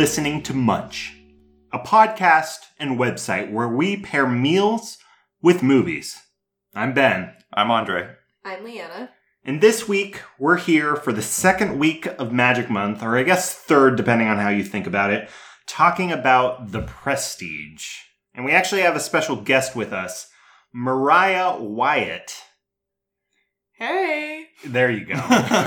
listening to Munch, a podcast and website where we pair meals with movies. I'm Ben. I'm Andre. I'm Leanna. And this week, we're here for the second week of Magic Month, or I guess third, depending on how you think about it, talking about The Prestige. And we actually have a special guest with us, Mariah Wyatt. Hey. There you go.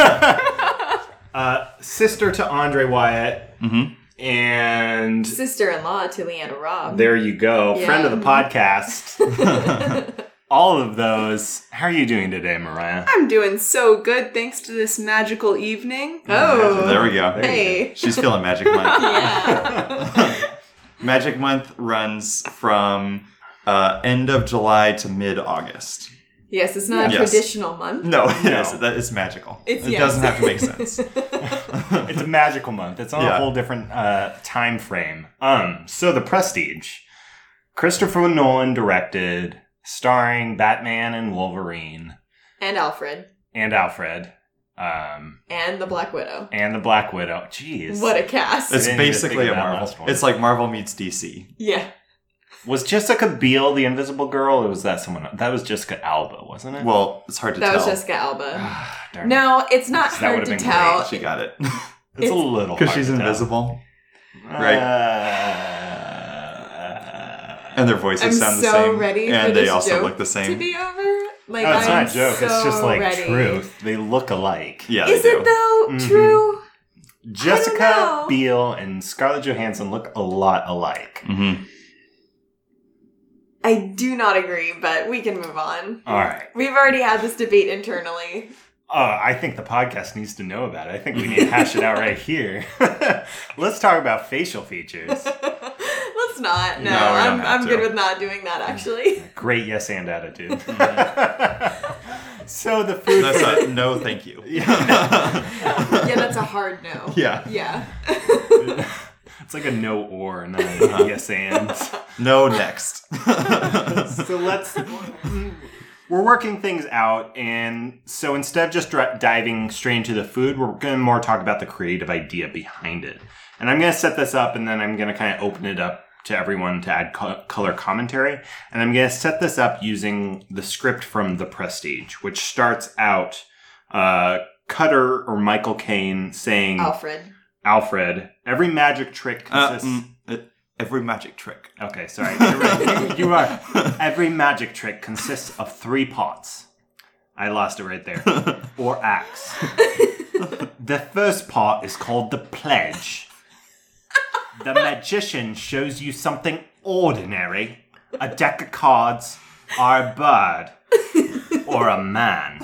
Sister to Andre Wyatt. Mm-hmm. And sister-in-law to Leanna Robb. There you go. Yeah. Friend of the podcast. All of those. How are you doing today, Mariah? I'm doing so good thanks to this magical evening. Oh. There we go. Hey. She's feeling Magic Month. Yeah. Magic Month runs from end of July to mid-August. Yes, it's not a traditional month. No, yes, that is magical. It doesn't have to make sense. It's a magical month. It's on a whole different time frame. So The Prestige. Christopher Nolan directed, starring Batman and Wolverine. And Alfred. And Alfred. And the Black Widow. And the Black Widow. Jeez. What a cast. It's basically a Marvel. It's like Marvel meets DC. Yeah. Was Jessica Biel the Invisible Girl, or was that someone else? That was Jessica Alba, wasn't it? Well, it's hard to tell. That was Jessica Alba. Darn No, it's not That hard would've to been tell. She got it. It's a little hard Because she's to tell. invisible. Right. And their voices sound the so same. ready and for they this also joke look the same. to be over. Like, No, it's I'm not a joke. It's just like ready. truth. They look alike. Yeah, Is they do. it though? Mhm. True? Jessica know. Biel and Scarlett Johansson look a lot alike. Mm-hmm. I do not agree, but we can move on. All right. We've already had this debate internally. I think the podcast needs to know about it. I think we need to hash it out right here. Let's talk about facial features. Let's not. No, No, we don't have I'm to. good with not doing that, actually. Great yes and attitude. So the food. That's a no thank you. Yeah, that's a hard no. Yeah. Yeah. It's like a no or, not a yes and. No next. So we're working things out, and so instead of just diving straight into the food, we're going to more talk about the creative idea behind it. And I'm going to set this up, and then I'm going to kind of open it up to everyone to add color commentary. And I'm going to set this up using the script from The Prestige, which starts out Cutter or Michael Caine saying... Alfred, every magic trick consists... Every magic trick. Okay, sorry. You're right. You are. Every magic trick consists of 3 pots. I lost it right there. Or acts. The first pot is called the pledge. The magician shows you something ordinary. A deck of cards, or a bird, or a man.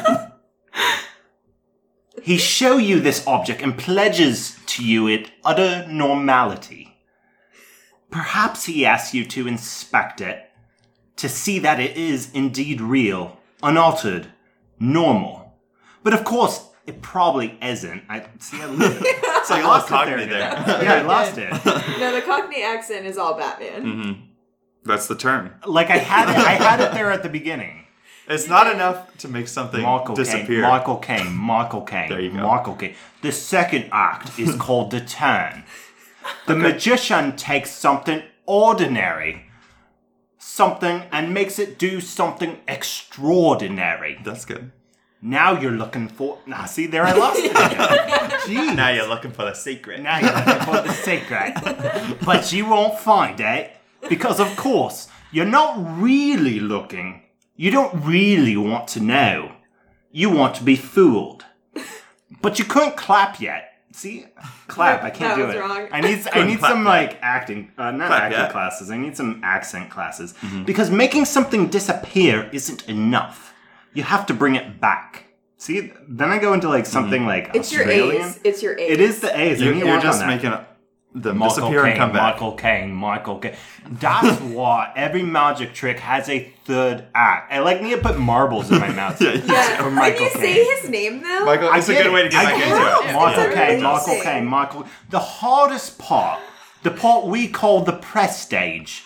He shows you this object and pledges to you its utter normality. Perhaps he asks you to inspect it, to see that it is indeed real, unaltered, normal. But of course, it probably isn't. I It's like a little Cockney there. Yeah, I lost it. No, the Cockney accent is all Batman. Mm-hmm. That's the term. Like I had it there at the beginning. It's not enough to make something disappear. Michael Caine. There you go. Michael Caine. The second act is called the turn. The magician takes something ordinary, and makes it do something extraordinary. That's good. Now you're looking for... see, there I lost it again. Jeez. Now you're looking for the secret. Now you're looking for the secret. But you won't find it, because of course, you're not really looking. You don't really want to know. You want to be fooled. But you couldn't clap yet. See? Clap. I can't do was it. Wrong. I need clap some, yet. like, acting... not Clap acting yet. classes. I need some accent classes. Because making something disappear isn't enough. You have to bring it back. See? Then I go into, like, something, like, It's Australian. your A's. It's your A's. It is the A's. I need to You're work just on that. making them disappear and come back. Michael Caine. That's why every magic trick has a third act. I need to put marbles in my mouth. Yeah. For When Michael you Caine. say his name, though... Michael, it's a get good way to get I back get into it. it. Michael Caine. The hardest part, the part we call the prestige.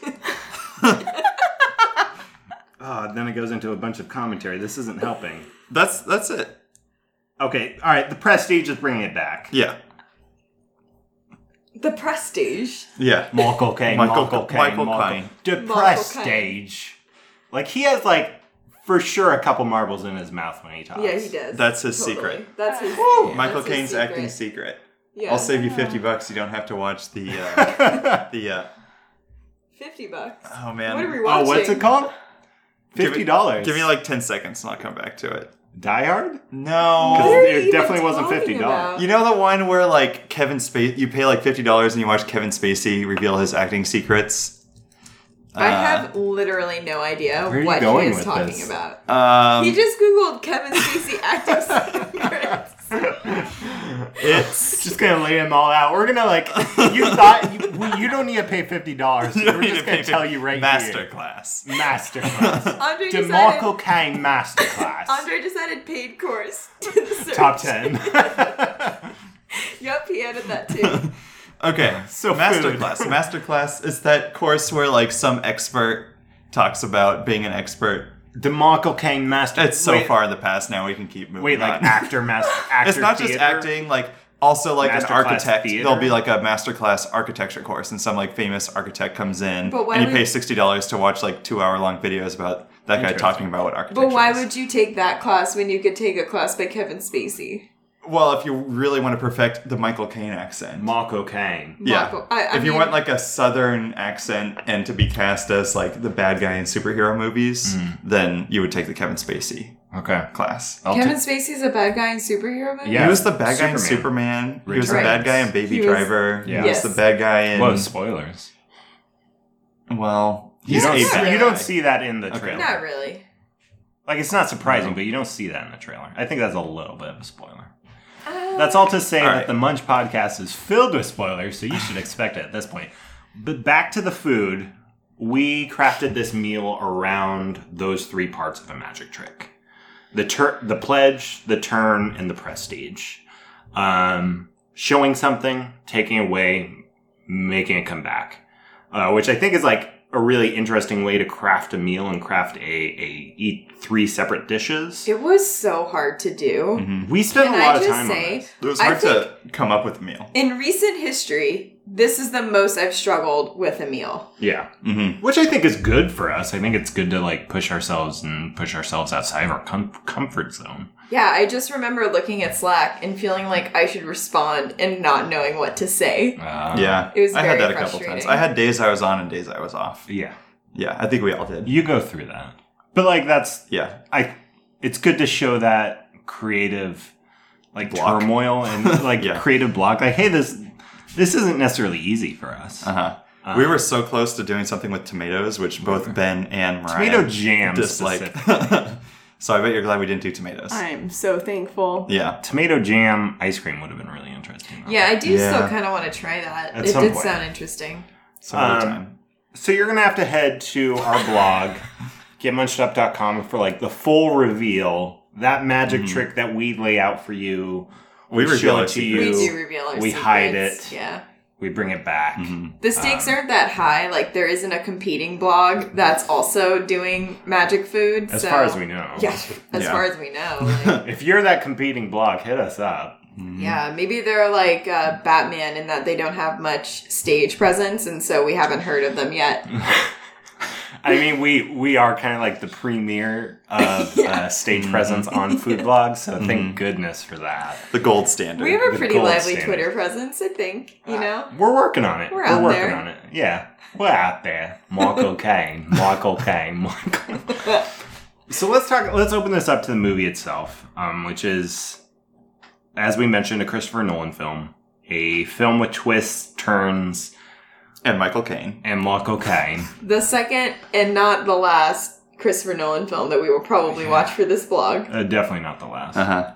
Then it goes into a bunch of commentary. This isn't helping. That's it. Okay, all right. The prestige is bringing it back. Yeah. The Prestige. Yeah. Michael Caine. Michael Caine. The Prestige. Like, he has, like, for sure a couple marbles in his mouth when he talks. Yeah, he does. That's his secret. That's his. Michael that's his Caine's acting secret. Yeah. I'll save you $50. You don't have to watch the $50. Oh man. What are we watching? Oh, what's it called? $50. Give me like 10 seconds and I'll come back to it. Die Hard? No. What are you It even definitely wasn't talking $50. about? You know the one where like Kevin Spacey, you pay like $50 and you watch Kevin Spacey reveal his acting secrets? I have literally no idea Where are you what he going is with talking this? about. He just Googled Kevin Spacey acting secrets. It's Just gonna lay them all out. We're gonna like. You thought you don't need to pay $50. We're just gonna tell you right Masterclass. here. Masterclass. Andre DeMarco decided, Caine Masterclass. Andre decided paid course to the search. Top 10. Yep, he added that too. Okay, So Masterclass. food. Masterclass is that course where like some expert talks about being an expert. DeMarco Caine Master. It's so wait, far in the past now. We can keep moving. Wait, like on. actor It's not just theater? acting, like also like an Masterclass architect. theater? There'll be like a masterclass architecture course, and some like famous architect comes in, But why and you would- pay $60 to watch like 2-hour-long videos about that guy Interesting. talking about what architecture. But why is. would you take that class when you could take a class by Kevin Spacey? Well, if you really want to perfect the Michael Caine accent. Marco Caine. Yeah. Marco- I If you mean- want like a southern accent and to be cast as like the bad guy in superhero movies, then you would take the Kevin Spacey Okay. class. Kevin Spacey's a bad guy in superhero movies? Yeah. He was the bad guy in Superman. Superman. He was the Right. bad guy in Baby He was- Driver. Yeah. He was Yes. the bad guy in. Whoa, spoilers. Well, You he's don't, a Not see, bad you guy. don't see that in the Okay. trailer. Not really. Like, it's not surprising, but you don't see that in the trailer. I think that's a little bit of a spoiler. That's all to say All that right. the Munch podcast is filled with spoilers, so you should expect it at this point. But back to the food, we crafted this meal around those three parts of a magic trick. The pledge, the turn, and the prestige. Showing something, taking away, making it come back. Which I think is like a really interesting way to craft a meal and craft eat three separate dishes. It was so hard to do. We spent Can a lot I of just time on say, this. It was I hard to come up with a meal. in recent history, this is the most I've struggled with a meal. Yeah. Mm-hmm. Which I think is good for us. I think it's good to like push ourselves outside of our comfort zone. Yeah, I just remember looking at Slack and feeling like I should respond and not knowing what to say. Yeah, It was I had very that a couple frustrating. times. I had days I was on and days I was off. Yeah. Yeah, I think we all did. You go through that. But like that's Yeah, it's good to show that creative like Block. turmoil and like Yeah. creative block. Like, hey, this isn't necessarily easy for us. we were so close to doing something with tomatoes, which both Ben and Mariah Tomato jam disliked. specifically. So I bet you're glad we didn't do tomatoes. I'm so thankful. Yeah, Tomato jam ice cream would have been really interesting. though. Yeah, I do Yeah. still kind of want to try that. At It some did point. sound interesting. some other time. So you're going to have to head to our blog, getmunchedup.com, for like the full reveal. That magic trick that we lay out for you. We reveal show our it to secrets. We you. do reveal our we secrets. hide it. Yeah. We bring it back. The stakes aren't that high. Like, there isn't a competing blog that's also doing magic food. As so- far as we know. Yeah, as Yeah. far as we know. Like, If you're that competing blog, hit us up. yeah, maybe they're like Batman in that they don't have much stage presence, and so we haven't heard of them yet. I mean, we are kind of like the premier of stage presence on food blogs, so thank goodness for that. The gold standard. We have a The pretty gold lively standard. Twitter presence, I think. You know? We're working on it. We're out working there. on it. Yeah. We're out there. Michael Caine. Michael Caine. Michael. So let's open this up to the movie itself, which is, as we mentioned, a Christopher Nolan film. A film with twists, turns, And Michael Caine. and Michael Caine. The second and not the last Christopher Nolan film that we will probably watch for this blog. Definitely not the last. Uh-huh.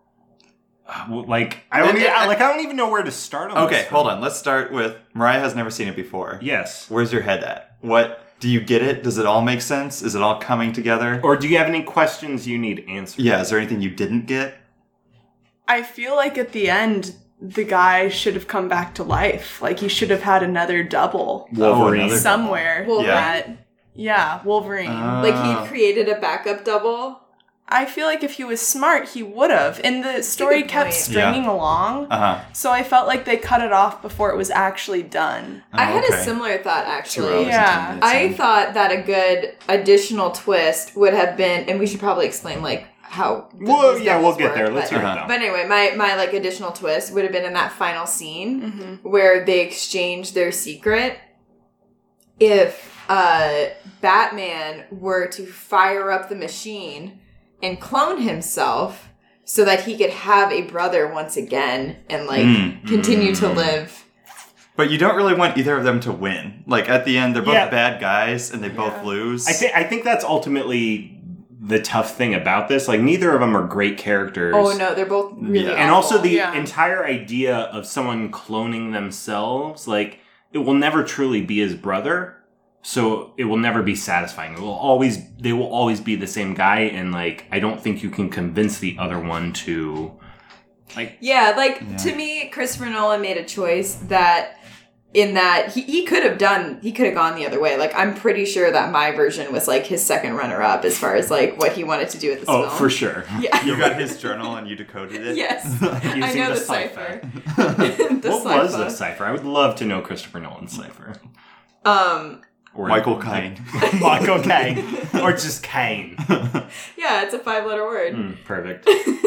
Like I don't even know where to start on Okay, this hold film. on. Let's start with Mariah has never seen it before. Yes. Where's your head at? What do you get it? Does it all make sense? Is it all coming together? Or do you have any questions you need answered? Yeah, is there anything you didn't get? I feel like at the end, the guy should have come back to life. Like, he should have had another double Wolverine. another- somewhere. Wolverine? That, yeah, Wolverine. Like, he created a backup double. I feel like if he was smart, he would have. And the story good kept point. stringing along. So I felt like they cut it off before it was actually done. I had okay. a similar thought, 2 actually. hours Yeah. and 10 minutes I in. thought that a good additional twist would have been, and we should probably explain, like, how Well, these yeah, we'll devils get work, there. Let's but- hear it though. But anyway, my like additional twist would have been in that final scene Mm-hmm. where they exchange their secret. If Batman were to fire up the machine and clone himself so that he could have a brother once again and like continue to live. But you don't really want either of them to win. Like, at the end, they're both Yeah. bad guys, and they both lose. I think that's ultimately the tough thing about this. Like, neither of them are great characters. Oh no, they're both really Yeah. And also the Yeah. entire idea of someone cloning themselves, like, it will never truly be his brother. So it will never be satisfying. They will always be the same guy. And like, I don't think you can convince the other one to like, to me, Christopher Nolan made a choice that in that he could have gone the other way. Like, I'm pretty sure that my version was like his second runner up as far as like what he wanted to do with this film. oh, for sure. Yeah. You got his journal and you decoded it? Yes. I Using know the the cipher. What was cipher. the cipher? I would love to know Christopher Nolan's cipher. Or Michael Caine. Michael Caine. Or just Caine. Yeah, it's a 5-letter word. Perfect.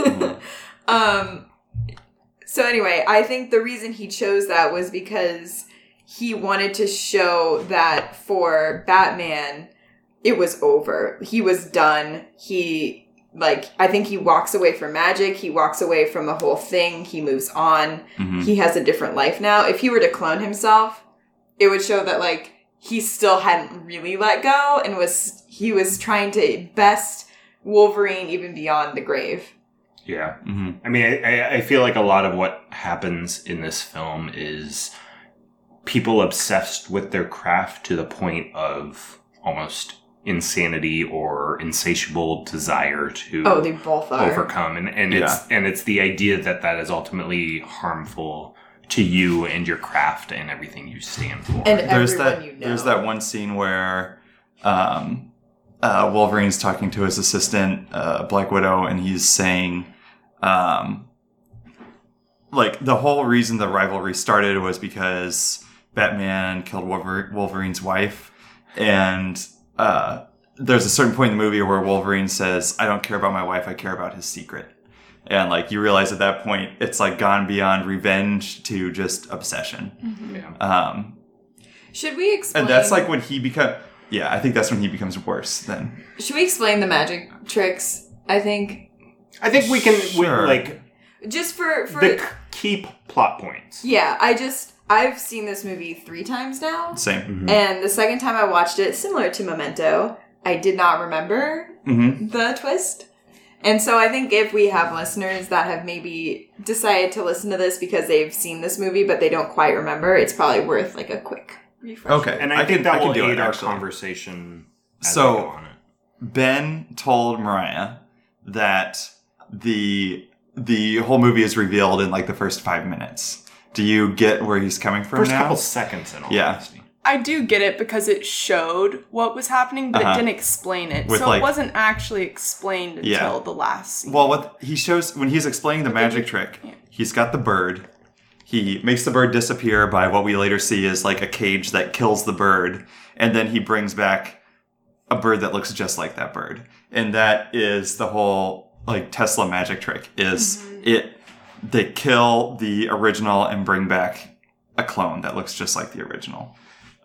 So anyway, I think the reason he chose that was because he wanted to show that for Batman, it was over. He was done. I think he walks away from magic. He walks away from the whole thing. He moves on. He has a different life now. If he were to clone himself, it would show that, like, he still hadn't really let go and he was trying to best Wolverine even beyond the grave. Yeah. I mean, I feel like a lot of what happens in this film is people obsessed with their craft to the point of almost insanity or insatiable desire to Oh, they both are. overcome. And it's the idea that is ultimately harmful to you and your craft and everything you stand for. And There's everyone that. you know. There's that one scene where Wolverine's talking to his assistant, Black Widow, and he's saying, like, the whole reason the rivalry started was because Batman killed Wolverine's wife, and there's a certain point in the movie where Wolverine says, "I don't care about my wife, I care about his secret." And, like, you realize at that point, it's, like, gone beyond revenge to just obsession. Should we explain? And that's, like, when he becomes... Yeah, I think that's when he becomes worse then. Should we explain the magic tricks? I think I think we can, Sure. just for the key plot points. yeah. I've seen this movie 3 times now, Same. and the second time I watched it, similar to Memento, I did not remember the twist. And so I think if we have listeners that have maybe decided to listen to this because they've seen this movie but they don't quite remember, it's probably worth like a quick refresher. Okay. And I think that will do it, aid our actually. conversation as So- we go on it. Ben told Mariah that the whole movie is revealed in, like, the first 5 minutes. Do you get where he's coming from First now? couple seconds in all Yeah. honesty. I do get it because it showed what was happening, but it didn't explain it. With, So like- it wasn't actually explained until Yeah. the last scene. Well, what he shows when he's explaining the magic trick, he's got the bird. He makes the bird disappear by what we later see is, like, a cage that kills the bird, and then he brings back a bird that looks just like that bird. And that is the whole, like, Tesla magic trick is they kill the original and bring back a clone that looks just like the original.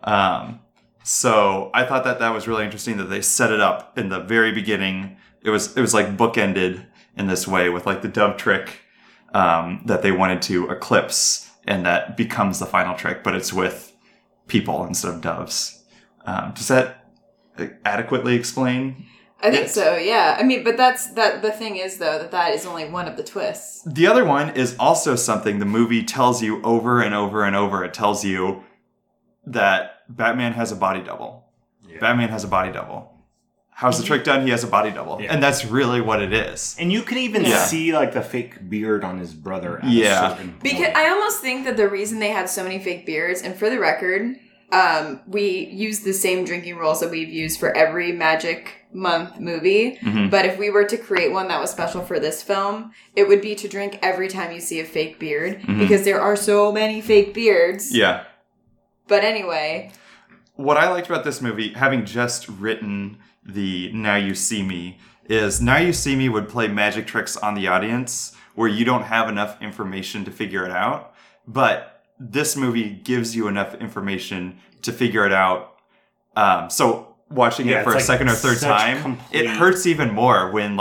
So I thought that was really interesting that they set it up in the very beginning. It was like bookended in this way with, like, the dove trick that they wanted to eclipse, and that becomes the final trick, but it's with people instead of doves. Does that adequately explain? I think so, yeah. I mean, but the thing is, though, that is only one of the twists. The other one is also something the movie tells you over and over and over. It tells you that Batman has a body double. Yeah. Batman has a body double. How's the trick done? He has a body double. Yeah. And that's really what it is. And you can even see, like, the fake beard on his brother at a certain point. Because I almost think that the reason they had so many fake beards, and for the record, we use the same drinking rules that we've used for every Magic Month movie. But if we were to create one that was special for this film, it would be to drink every time you see a fake beard, because there are so many fake beards. Yeah. But anyway. What I liked about this movie, having just written the Now You See Me, is Now You See Me would play magic tricks on the audience where you don't have enough information to figure it out. But this movie gives you enough information to figure it out. So watching it for a second or third time, it hurts even more when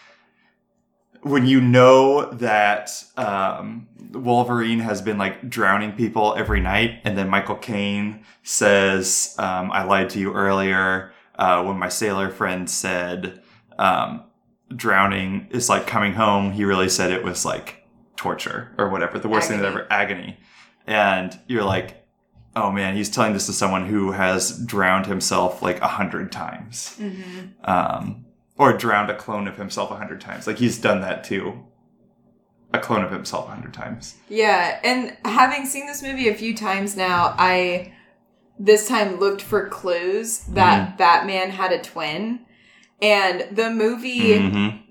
you know that Wolverine has been like drowning people every night, and then Michael Caine says, I lied to you earlier when my sailor friend said drowning is like coming home. He really said it was like torture or whatever, the worst thing that ever, agony. And you're like, oh man, he's telling this to someone who has drowned himself like 100 times. Or drowned a clone of himself 100 times. Like, he's done that to a clone of himself 100 times. Yeah, and having seen this movie a few times now, I this time looked for clues that Batman had a twin. And the movie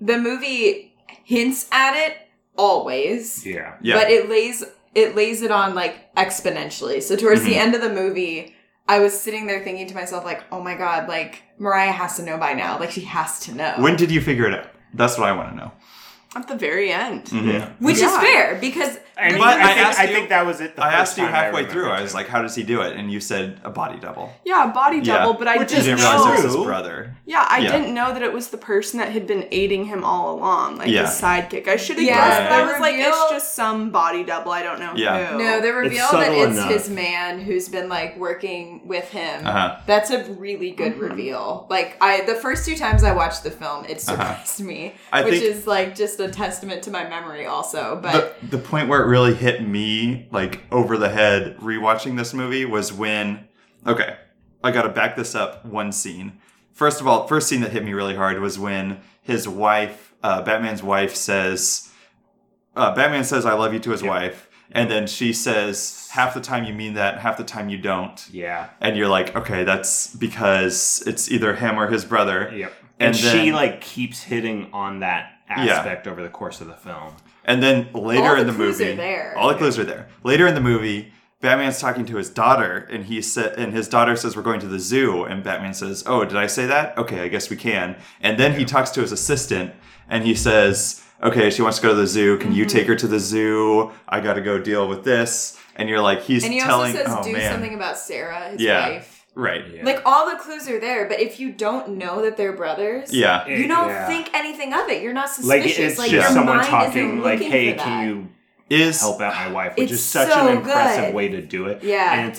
hints at it always. Yeah. But it lays it on like exponentially. So towards the end of the movie, I was sitting there thinking to myself, like, oh my god, like, Mariah has to know by now. Like, she has to know. When did you figure it out? That's what I want to know. At the very end. Which is fair, because... I think that was it. I asked you halfway through. I was like, how does he do it? And you said a body double. Yeah, a body double, but I didn't realize it was his brother. Yeah, I didn't know that it was the person that had been aiding him all along, like his sidekick. I should have guessed that was like, it's just some body double. I don't know who. No, they reveal that it's his man who's been like working with him. That's a really good reveal. Like, the first 2 times I watched the film, it surprised me, which is like just a testament to my memory also. But the point where it really hit me like over the head rewatching this movie was when, okay, I gotta back this up one scene. First of all, first scene that hit me really hard was when his wife, Batman's wife says, Batman says I love you to his wife, and then she says, half the time you mean that, half the time you don't. Yeah. And you're like, okay, that's because it's either him or his brother. Yep. And then, she like keeps hitting on that aspect over the course of the film. And then later in the movie, all the clues are there. Later in the movie, Batman's talking to his daughter, and his daughter says, we're going to the zoo. And Batman says, oh, did I say that? Okay, I guess we can. And then he talks to his assistant, and he says, okay, she wants to go to the zoo. Can you take her to the zoo? I got to go deal with this. And you're like, he's telling, and he also says, do something about Sarah, his wife. Right. Yeah. Like, all the clues are there, but if you don't know that they're brothers, you don't think anything of it. You're not suspicious. Like, it's just someone talking, like, hey, can you help out my wife? Which is such an impressive way to do it. Yeah. And it's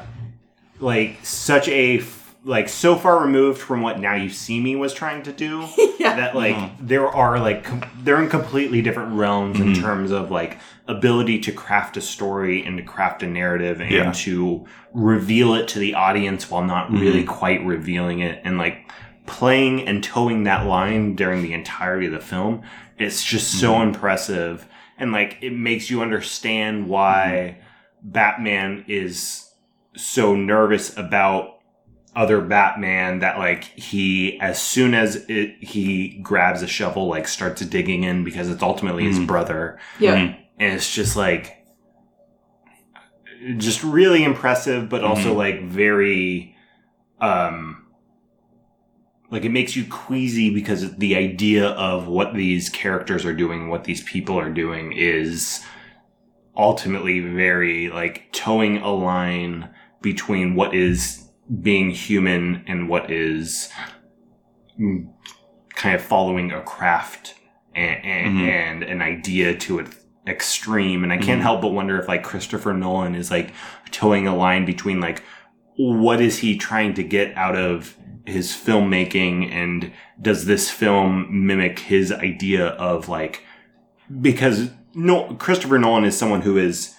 like such a, like, so far removed from what Now You See Me was trying to do that, like, there are, like, they're in completely different realms in terms of, like, ability to craft a story and to craft a narrative and to reveal it to the audience while not really quite revealing it, and like playing and towing that line during the entirety of the film. It's just so impressive, and like it makes you understand why Batman is so nervous about other Batman, that like he, as soon as he grabs a shovel, like starts digging in because it's ultimately his brother. And it's just like, just really impressive, but also like very, like it makes you queasy because the idea of what these characters are doing, what these people are doing, is ultimately very like towing a line between what is being human and what is kind of following a craft and an idea to its extreme. And I can't help but wonder if like Christopher Nolan is like towing a line between like what is he trying to get out of his filmmaking, and does this film mimic his idea of like, because Christopher Nolan is someone who is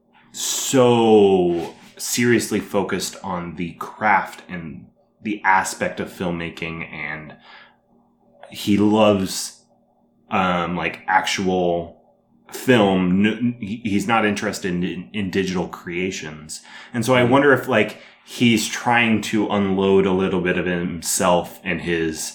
so seriously focused on the craft and the aspect of filmmaking, and he loves like actual film. He's not interested in digital creations. And so I wonder if like he's trying to unload a little bit of himself and his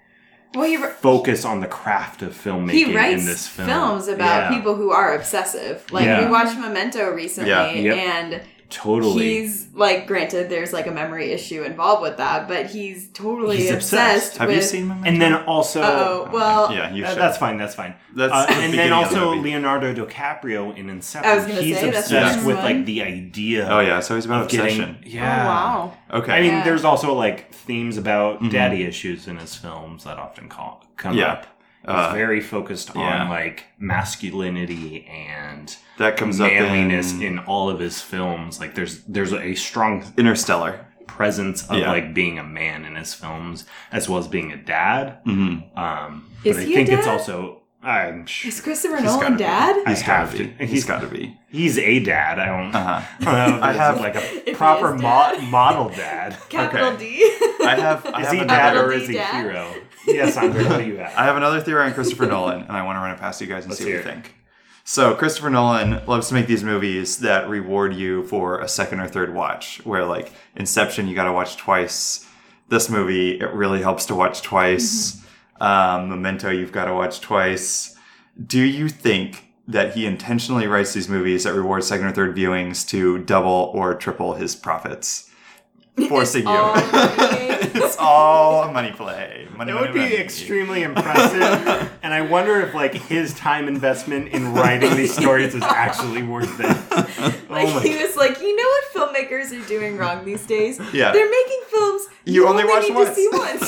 focus on the craft of filmmaking in this film. He writes films about people who are obsessive. Like we watched Memento recently and totally. He's like, granted, there's like a memory issue involved with that, but he's totally obsessed. Have you seen Memento? And then also, you should. That's fine. That's and then also Leonardo DiCaprio in Inception. I was going to say obsessed with like the idea. Oh yeah, so he's about obsession. Oh wow. Okay. I mean, there's also like themes about daddy issues in his films that often come up. He's very focused on like masculinity and that comes manliness up in all of his films. Like there's a strong Interstellar presence of like being a man in his films as well as being a dad. Is he a dad? It's also is Christopher Nolan dad? He's got to be. He's a dad. I don't know. I have like a proper model dad. Capital D. Is he dad or is he hero? Yes, Andre, what do you have? I have another theory on Christopher Nolan, and I want to run it past you guys and see what you think. So, Christopher Nolan loves to make these movies that reward you for a second or third watch, where, like, Inception, you gotta watch twice. This movie, it really helps to watch twice. Memento, you've gotta watch twice. Do you think that he intentionally writes these movies that reward second or third viewings to double or triple his profits? Forcing you. It's all a money play. It would be extremely impressive. And I wonder if like his time investment in writing these stories is actually worth it. He was like, you know what filmmakers are doing wrong these days? Yeah. They're making films you only watch once. To see once.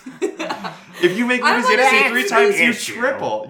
If you make movies you have to see 3 times, you triple.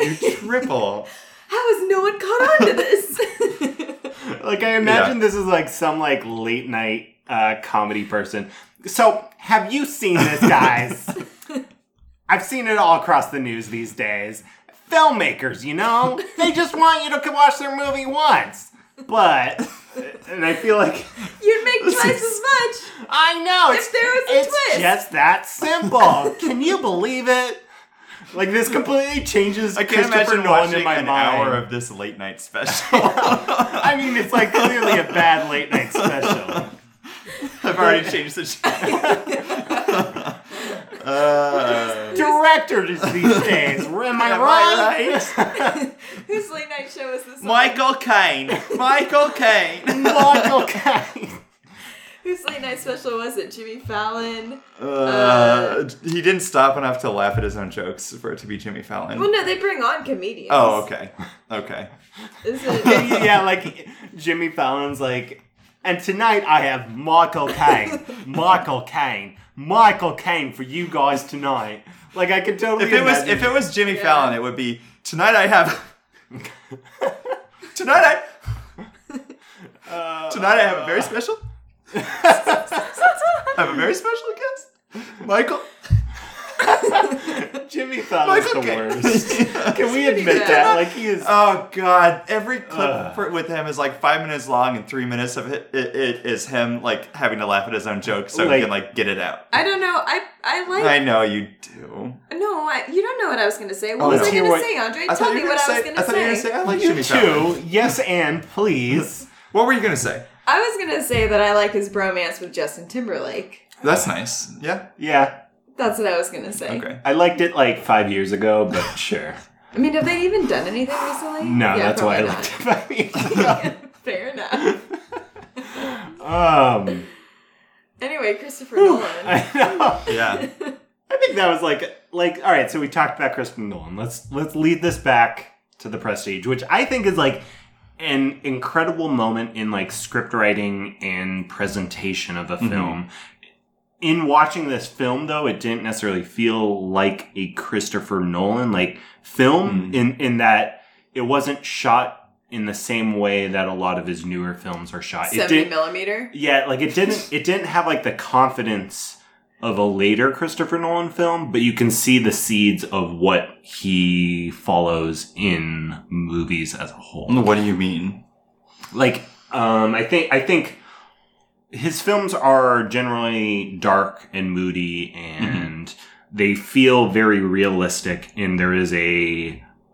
How has no one caught on to this? Like I imagine this is like some like late night comedy person. So, have you seen this, guys? I've seen it all across the news these days. Filmmakers, you know? They just want you to watch their movie once. But, and I feel like... You'd make twice as much. I know. If there was a twist. It's just that simple. Can you believe it? Like, this completely changes I can't Christopher imagine Nolan watching in my an mind. hour of this late night special. I mean, it's like clearly a bad late night special. I've already changed the channel. Directors these days. Am I right? Whose late night show is this? Michael Caine. Michael Caine. Whose late night special was it? Jimmy Fallon? He didn't stop enough to laugh at his own jokes for it to be Jimmy Fallon. Well, no, they bring on comedians. Oh, okay. Is it? Yeah, like Jimmy Fallon's like, and tonight I have Michael Caine. Michael Caine for you guys tonight. Like I could totally imagine. If it was Jimmy Fallon, it would be tonight I have tonight I have a very special I have a very special guest. Michael. Jimmy Fallon's the worst. Can we admit that? Like he is. Oh God! Every clip with him is like 5 minutes long, and 3 minutes of it is him like having to laugh at his own jokes so he can like get it out. I don't know. I like. I know you do. No, you don't know what I was going to say. What was I going to say, Andre? Tell me what I was going to say. I thought you were going to say I like you Jimmy Fallon. too. Yes, and please. What were you going to say? I was going to say that I like his bromance with Justin Timberlake. That's nice. Yeah. Yeah. That's what I was going to say. Okay. I liked it like 5 years ago, but sure. I mean, have they even done anything recently? No, that's why I liked it 5 years ago. Fair enough. Anyway, Christopher Nolan. I know. Yeah. I think that was like all right, so we talked about Christopher Nolan. Let's lead this back to The Prestige, which I think is like an incredible moment in like script writing and presentation of a film. In watching this film, though, it didn't necessarily feel like a Christopher Nolan like film in that it wasn't shot in the same way that a lot of his newer films are shot. 70mm? Yeah, like it didn't have like the confidence of a later Christopher Nolan film, but you can see the seeds of what he follows in movies as a whole. What do you mean? Like, I think his films are generally dark and moody, and they feel very realistic, and there is a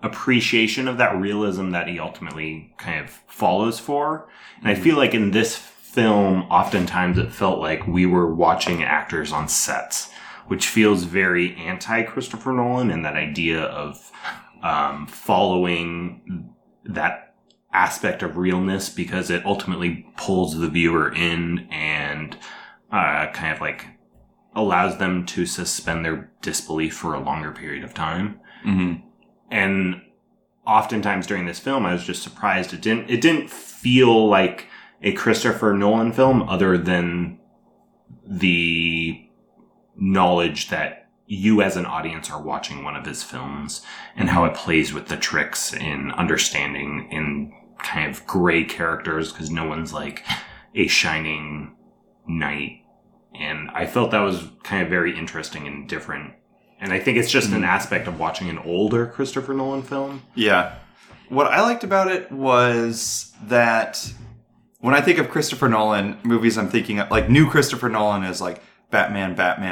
appreciation of that realism that he ultimately kind of follows for. And I feel like in this film, oftentimes it felt like we were watching actors on sets, which feels very anti-Christopher Nolan, and that idea of following that aspect of realness, because it ultimately pulls the viewer in and kind of like allows them to suspend their disbelief for a longer period of time. Mm-hmm. And oftentimes during this film, I was just surprised. It didn't feel like a Christopher Nolan film, other than the knowledge that you as an audience are watching one of his films, and how it plays with the tricks in understanding in kind of gray characters, because no one's like a shining knight. And I felt that was kind of very interesting and different. And I think it's just an aspect of watching an older Christopher Nolan film. Yeah. What I liked about it was that when I think of Christopher Nolan movies, I'm thinking of, like, new Christopher Nolan is like Batman,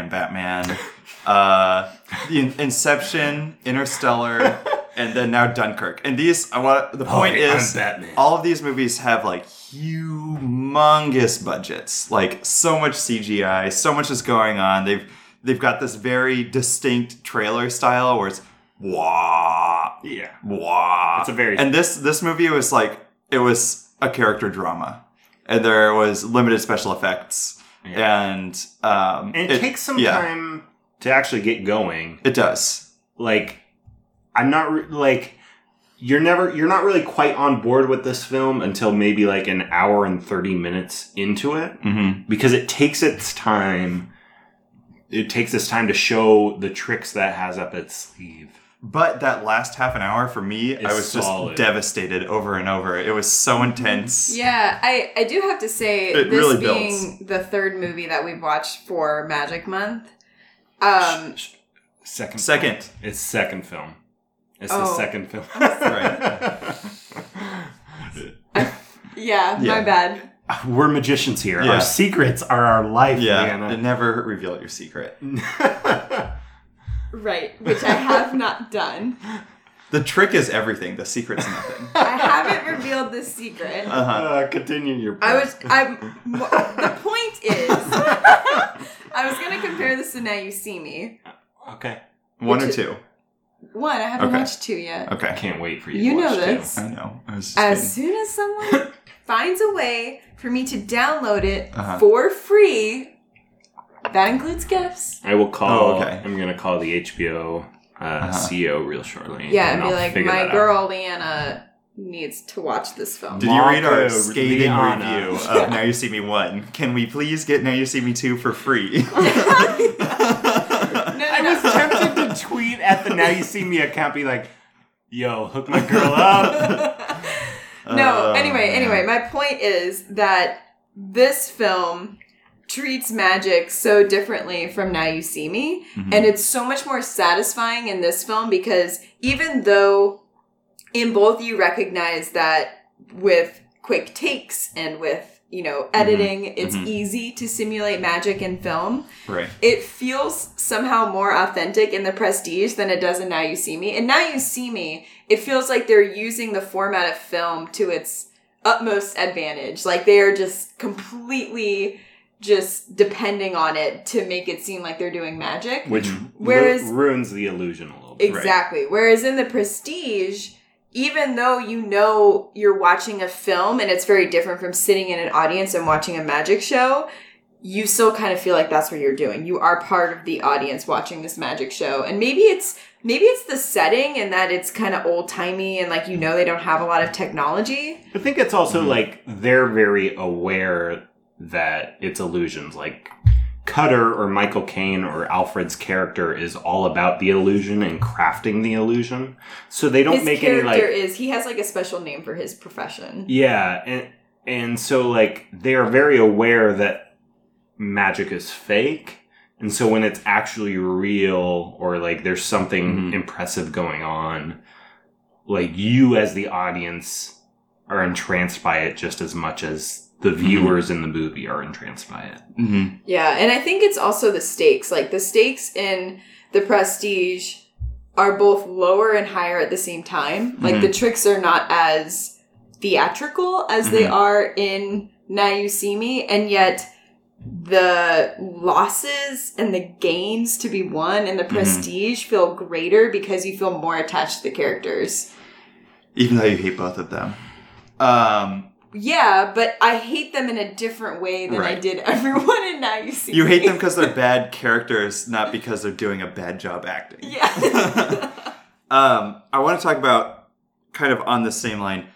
Inception, Interstellar, and then now Dunkirk. And these, the point is, all of these movies have like humongous budgets, like so much CGI, so much is going on. They've got this very distinct trailer style where it's wah, wah. It's a very and this movie was like, it was a character drama, and there was limited special effects. Yeah. And it takes some time to actually get going. It does. Like, I'm not you're not really quite on board with this film until maybe like an hour and 30 minutes into it, because it takes its time. It takes its time to show the tricks that it has up its sleeve. But that last half an hour for me, I was just devastated over and over. It was so intense. Yeah, I do have to say, this really being the third movie that we've watched for Magic Month. Second. It's second film. It's the second film. Right. My bad. We're magicians here. Yeah. Our secrets are our life, Leanna. Never reveal your secret. Right, which I have not done. The trick is everything. The secret's nothing. I haven't revealed the secret. Continue your point. The point is, I was going to compare this to Now You See Me. Okay. One or two? One. I haven't watched two yet. Okay. I can't wait for you to watch know this. Two. I know. As soon as someone finds a way for me to download it for free, that includes gifts. I will call. I'm going to call the HBO CEO real shortly. Yeah, and be like, my girl Leanna needs to watch this film. Did you read our scathing review of Now You See Me 1? Can we please get Now You See Me 2 for free? I was tempted to tweet at the Now You See Me account, be like, yo, hook my girl up. Anyway, my point is that this film treats magic so differently from Now You See Me, and it's so much more satisfying in this film, because even though in both you recognize that with quick takes and with, editing, it's easy to simulate magic in film. Right. It feels somehow more authentic in The Prestige than it does in Now You See Me. And Now You See Me, it feels like they're using the format of film to its utmost advantage. Like, they are just completely just depending on it to make it seem like they're doing magic. Which ruins the illusion a little bit. Exactly. Right. Whereas in The Prestige, even though you're watching a film and it's very different from sitting in an audience and watching a magic show, you still kind of feel like that's what you're doing. You are part of the audience watching this magic show. And maybe it's the setting and that it's kind of old-timey and like, they don't have a lot of technology. I think it's also like they're very aware that it's illusions. Like Cutter or Michael Caine or Alfred's character is all about the illusion and crafting the illusion. So they don't make any like... he has like a special name for his profession. Yeah. And so like they are very aware that magic is fake. And so when it's actually real or like there's something impressive going on, like you as the audience are entranced by it just as much as the viewers in the movie are entranced by it. Yeah, and I think it's also the stakes. Like, the stakes in The Prestige are both lower and higher at the same time. Like, the tricks are not as theatrical as they are in Now You See Me, and yet the losses and the gains to be won and the prestige feel greater because you feel more attached to the characters. Even though you hate both of them. Yeah, but I hate them in a different way than I did everyone in Now You See Me. You hate them because they're bad characters, not because they're doing a bad job acting. Yeah. I want to talk about, kind of on the same line,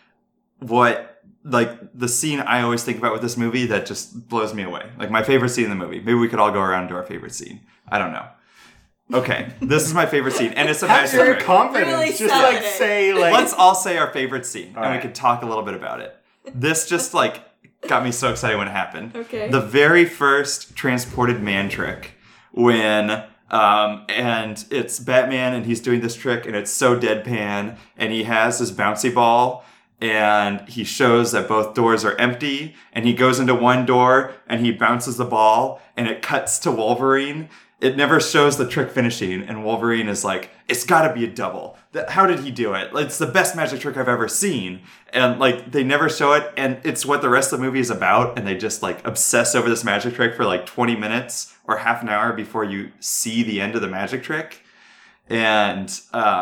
the scene I always think about with this movie that just blows me away. Like, my favorite scene in the movie. Maybe we could all go around to our favorite scene. I don't know. Okay, this is my favorite scene, and it's a magic trick. Have your confidence. Really just like say like. Let's all say our favorite scene, all and right. we can talk a little bit about it. This just like got me so excited when it happened. Okay. The very first transported man trick when and it's Batman and he's doing this trick and it's so deadpan and he has this bouncy ball and he shows that both doors are empty and he goes into one door and he bounces the ball and it cuts to Wolverine. It never shows the trick finishing, and Wolverine is like, it's gotta be a double. How did he do it? It's the best magic trick I've ever seen. And, like, they never show it, and it's what the rest of the movie is about, and they just, like, obsess over this magic trick for, like, 20 minutes or half an hour before you see the end of the magic trick. And,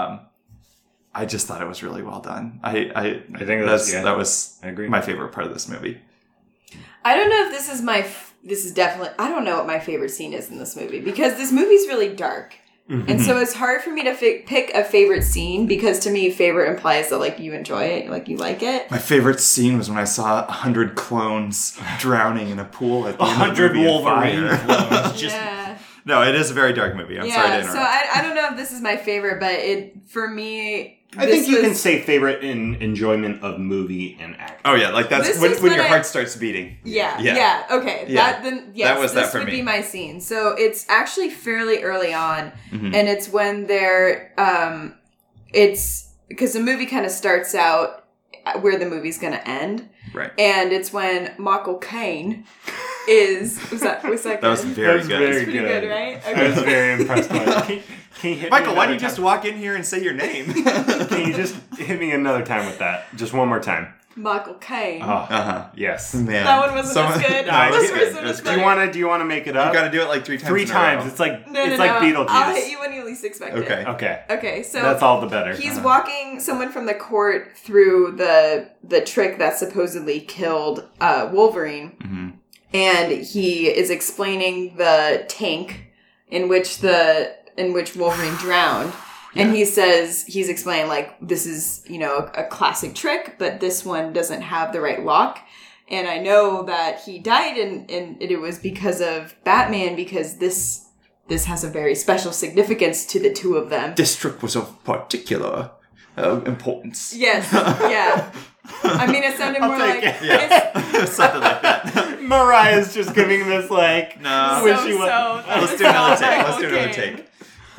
I just thought it was really well done. I think that was I agree. My favorite part of this movie. I don't know if this is this is definitely, I don't know what my favorite scene is in this movie, because this movie's really dark. And so it's hard for me to pick a favorite scene, because to me, favorite implies that, like, you enjoy it, like, you like it. My favorite scene was when I saw 100 clones drowning in a pool at the end of the 100 movie. Wolverine clones. Yeah. No, it is a very dark movie. I'm sorry to interrupt. So I don't know if this is my favorite, but for me... I think you can say favorite in enjoyment of movie and acting. Oh yeah, like that's when your heart starts beating. Yeah. Okay. Yeah. That was that for me. This would be my scene. So it's actually fairly early on, and it's when they're it's because the movie kind of starts out where the movie's going to end, right? And it's when Michael Caine was that good? That was very good. That's pretty good, right? Okay. I was very impressed by it. Can you hit Michael, me why don't you time? just walk in here and say your name? Can you just hit me another time with that? Just one more time. Michael Caine. Oh, yes. Man. That one wasn't as good. Do you want to make it up? You got to do it like 3 times. 3 times. It's like Beetlejuice. I'll hit you when you least expect it. Okay. So that's all the better. He's walking someone from the court through the trick that supposedly killed Wolverine, and he is explaining the tank in which Wolverine drowned. And he's explaining, like, this is, a classic trick, but this one doesn't have the right lock. And I know that he died and it was because of Batman, because this has a very special significance to the two of them. This trick was of particular importance. Yes, yeah. I mean, it sounded more like... Something like that. Mariah's just giving this, like... No. Let's do another take.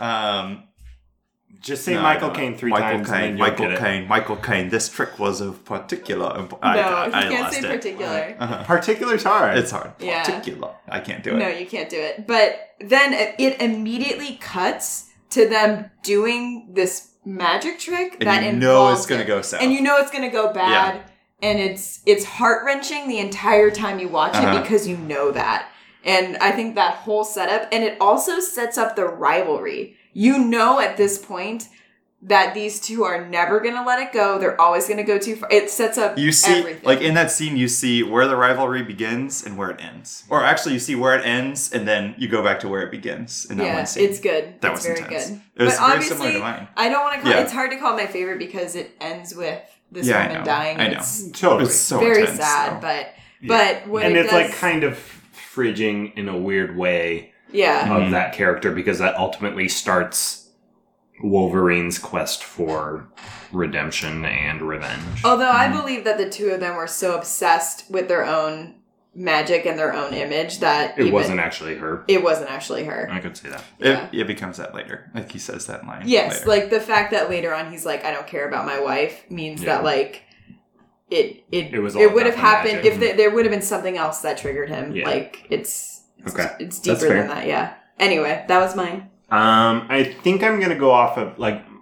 Just say Michael Caine 3 times. Michael Caine. This trick was of particular importance. No, you can't say particular. Particular's hard. It's hard. Yeah. Particular. I can't do it. No, you can't do it. But then it immediately cuts to them doing this magic trick and that you know it's going to go south. And you know it's going to go bad. Yeah. And it's heart-wrenching the entire time you watch it, because you know that. And I think that whole setup, and it also sets up the rivalry. You know at this point that these two are never going to let it go. They're always going to go too far. It sets up everything. Like in that scene, you see where the rivalry begins and where it ends. Or actually, you see where it ends, and then you go back to where it begins in that one scene. It's good. That was very intense. good. It was but very similar to mine. I don't want to call it. It's hard to call my favorite because it ends with this woman dying. I know. Totally. It's so very intense, sad, but when and it it's does, like kind of fridging in a weird way of that character, because that ultimately starts Wolverine's quest for redemption and revenge. Although I believe that the two of them were so obsessed with their own magic and their own image that it wasn't actually her. It wasn't actually her. I could say that. It becomes that later. Like he says that line. Yes, later. like the fact that later on he's like, I don't care about my wife, means that like it would have happened if there would have been something else that triggered him. Yeah. Like it's deeper than that. Yeah. Anyway, that was mine. I think I'm gonna go off of like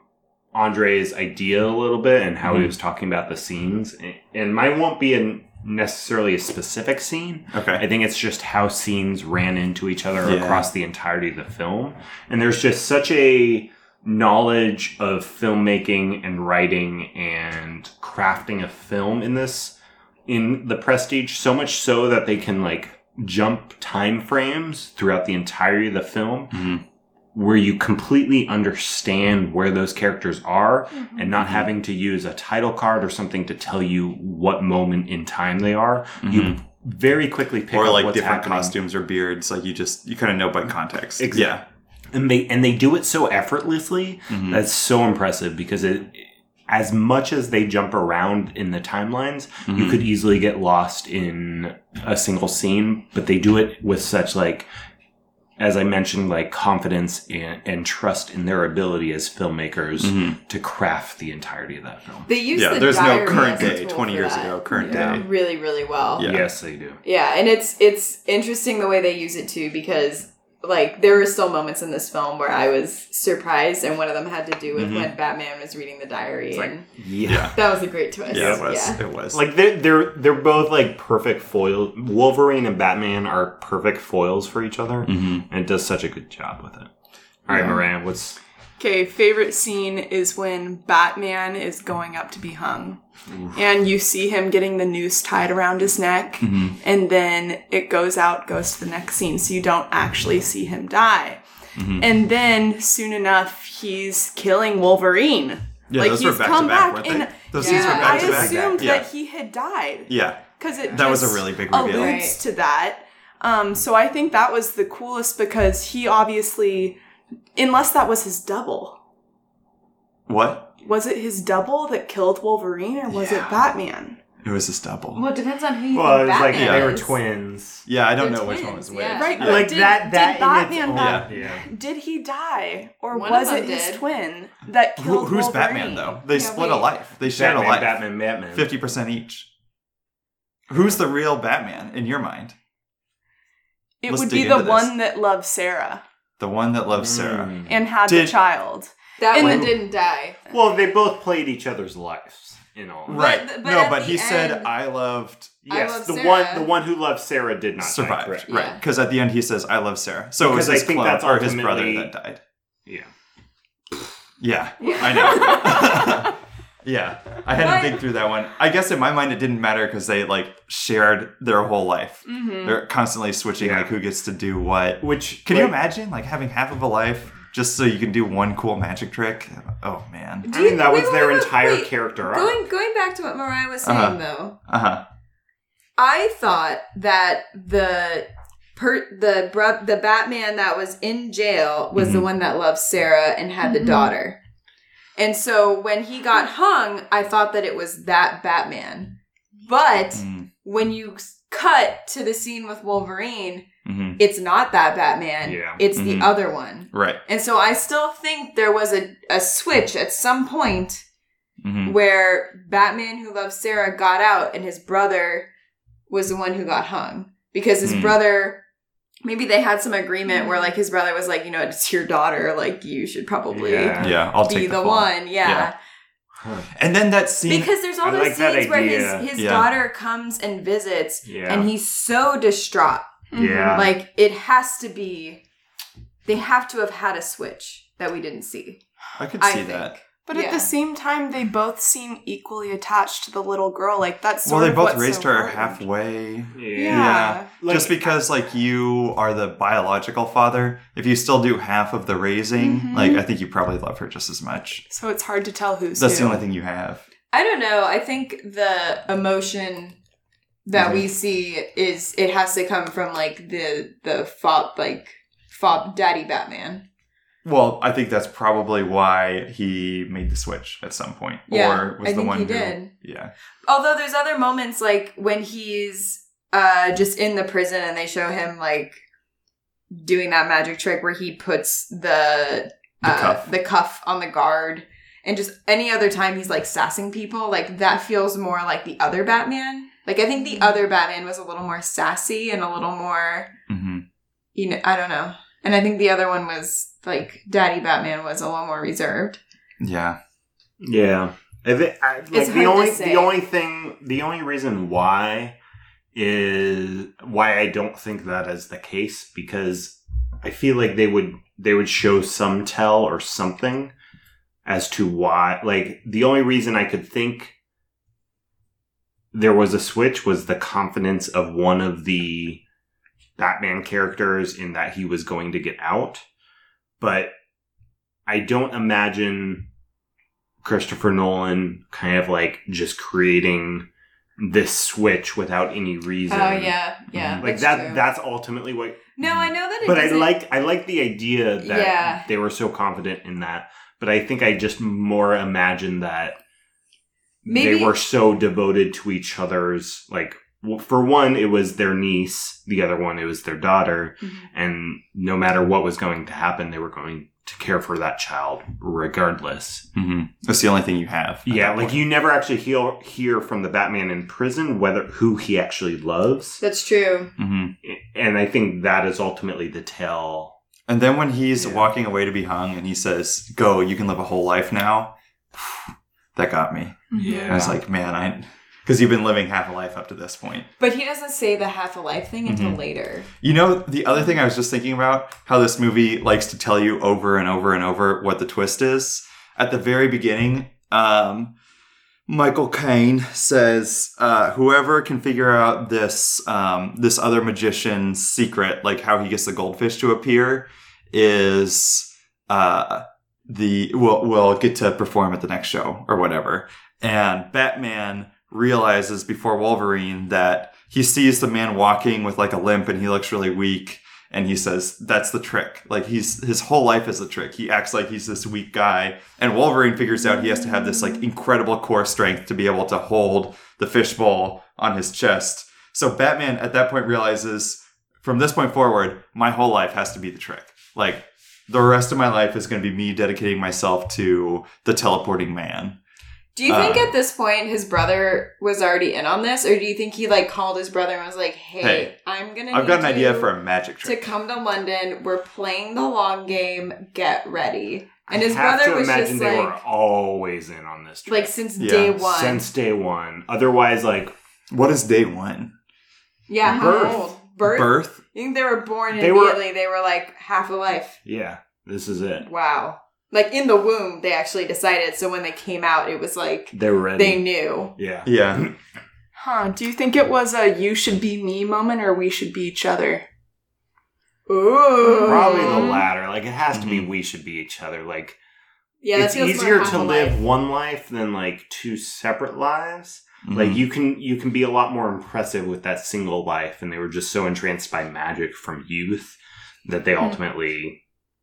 Andre's idea a little bit and how he was talking about the scenes. And mine won't be necessarily a specific scene. Okay. I think it's just how scenes ran into each other across the entirety of the film. And there's just such a knowledge of filmmaking and writing and crafting a film in The Prestige, so much so that they can like jump time frames throughout the entirety of the film where you completely understand where those characters are and not having to use a title card or something to tell you what moment in time they are. You very quickly pick up like what's different happening. Costumes or beards. Like you kind of know by context. Exactly. Yeah. And they do it so effortlessly. That's so impressive because as much as they jump around in the timelines, you could easily get lost in a single scene, but they do it with such like, as I mentioned, like confidence and trust in their ability as filmmakers to craft the entirety of that film. They use the there's no diary current as a day, tool 20 for years that. ago, current day. Really, really well. Yeah. Yes, they do. Yeah, and it's interesting the way they use it too, because like there were still moments in this film where I was surprised, and one of them had to do with when Batman was reading the diary, and that was a great twist. Yeah, it was. It was. Like they're both like perfect foils. Wolverine and Batman are perfect foils for each other, and it does such a good job with it. All right, Moran, what's Okay, favorite scene is when Batman is going up to be hung. And you see him getting the noose tied around his neck. And then it goes to the next scene. So you don't actually see him die. And then soon enough, he's killing Wolverine. Yeah, like those he's were back come to back, back. weren't And they? Those scenes were back to back. I assumed that he had died. Yeah. Because it That was just a really big reveal. alludes to that. So I think that was the coolest because he obviously, unless that was his double. What? Was it his double that killed Wolverine, or was it Batman? It was his double. Well, it depends on who you well, think it was like Batman they were is. twins. Yeah, I don't They're know which one twins, was which. yeah. Right, Yeah. Like did, that did in its Batman own- have, did he die, or One was of it them his did. twin that killed Who's Wolverine? Batman though? They split a wait. life. They shared Batman, a life. Batman. 50% each. Who's the real Batman in your mind? It Let's would dig be the into this. one that loved Sarah The one that loves Sarah. and had Did- the child. That And one the- didn't die. Well, they both played each other's lives in all. Right. But no, at but the he said end- I loved I Yes, love the Sarah. one who loved Sarah did not die, survived. correct? Right. Yeah. Because at the end he says I love Sarah. So Because it was I his think clone that's or his brother ultimately- that died. Yeah. Yeah. I know. Yeah. I had to dig through that one. I guess in my mind it didn't matter because they like shared their whole life. They're constantly switching like who gets to do what. Which Can you imagine like having half of a life just so you can do one cool magic trick? Oh man. I mean, that was their wait, entire wait. character arc. Going back to what Mariah was saying though, Uh-huh. I thought that the Batman that was in jail was the one that loved Sarah and had the daughter. And so when he got hung, I thought that it was that Batman. But when you cut to the scene with Wolverine, it's not that Batman. Yeah. It's the other one. Right. And so I still think there was a switch at some point where Batman who loves Sarah got out and his brother was the one who got hung. Because his brother, maybe they had some agreement where like his brother was like, you know, it's your daughter, like you should probably Yeah, I'll be take the fall. one. Yeah. And then that scene Because there's all I those like that scenes where idea. his Yeah. daughter comes and visits Yeah. and he's so distraught. Yeah. Like it has to be, they have to have had a switch that we didn't see. I could I see think. that. But at the same time, they both seem equally attached to the little girl. Like that's sort Well, they of both what's raised so her hard. halfway. Yeah. Like- Just because like you are the biological father, if you still do half of the raising, like I think you probably love her just as much. So it's hard to tell who's That's who. the only thing you have. I don't know. I think the emotion that we see it has to come from like the fob daddy Batman. Well, I think that's probably why he made the switch at some point. Yeah, or was I the think one he who did. Yeah. Although there's other moments like when he's just in the prison and they show him like doing that magic trick where he puts the cuff on the guard, and just any other time he's like sassing people, like that feels more like the other Batman. Like I think the other Batman was a little more sassy and a little more, you know, I don't know. And I think the other one was like Daddy Batman was a little more reserved. Yeah. Yeah. It's hard to say. The only reason why is why I don't think that is the case, because I feel like they would show some tell or something as to why. Like, the only reason I could think there was a switch was the confidence of one of the Batman characters in that he was going to get out. But I don't imagine Christopher Nolan kind of like just creating this switch without any reason. Oh yeah, yeah. Like that's ultimately what. No, I know that. But I like the idea that they were so confident in that. But I think I just more imagine that they were so devoted to each other's, like, for one, it was their niece. The other one, it was their daughter. Mm-hmm. And no matter what was going to happen, they were going to care for that child regardless. Mm-hmm. That's the only thing you have. Yeah, like you never actually hear from the Batman in prison who he actually loves. That's true. Mm-hmm. And I think that is ultimately the tell. And then when he's walking away to be hung and he says, "Go, you can live a whole life now," that got me. Yeah. I was like, man, because you've been living half a life up to this point. But he doesn't say the half a life thing until later. You know, the other thing I was just thinking about, how this movie likes to tell you over and over and over what the twist is. At the very beginning, Michael Caine says, whoever can figure out this other magician's secret, like how he gets the goldfish to appear, will get to perform at the next show or whatever. And Batman realizes before Wolverine that he sees the man walking with like a limp and he looks really weak, and he says that's the trick. Like his whole life is a trick. He acts like he's this weak guy, and Wolverine figures out he has to have this like incredible core strength to be able to hold the fishbowl on his chest. So Batman at that point realizes, from this point forward, my whole life has to be the trick. Like the rest of my life is going to be me dedicating myself to the teleporting man. Do you think at this point his brother was already in on this, or do you think he like called his brother and was like, "Hey, I've got an idea for a magic trick to come to London. We're playing the long game. Get ready." And his brother was just like, they were always in on this trick. Like since day one. Since day one. Otherwise, like, what is day one? Yeah, how old? Birth. You think they were born immediately? They were like half a life. Yeah, this is it. Wow. Like, in the womb, they actually decided. So when they came out, it was like... They were ready. They knew. Yeah. Yeah. Huh. Do you think it was a you should be me moment or we should be each other? Ooh. Probably the latter. Like, it has to be we should be each other. Like, yeah, it's easier to live one life than, like, two separate lives. Mm-hmm. Like, you can be a lot more impressive with that single life. And they were just so entranced by magic from youth that they ultimately...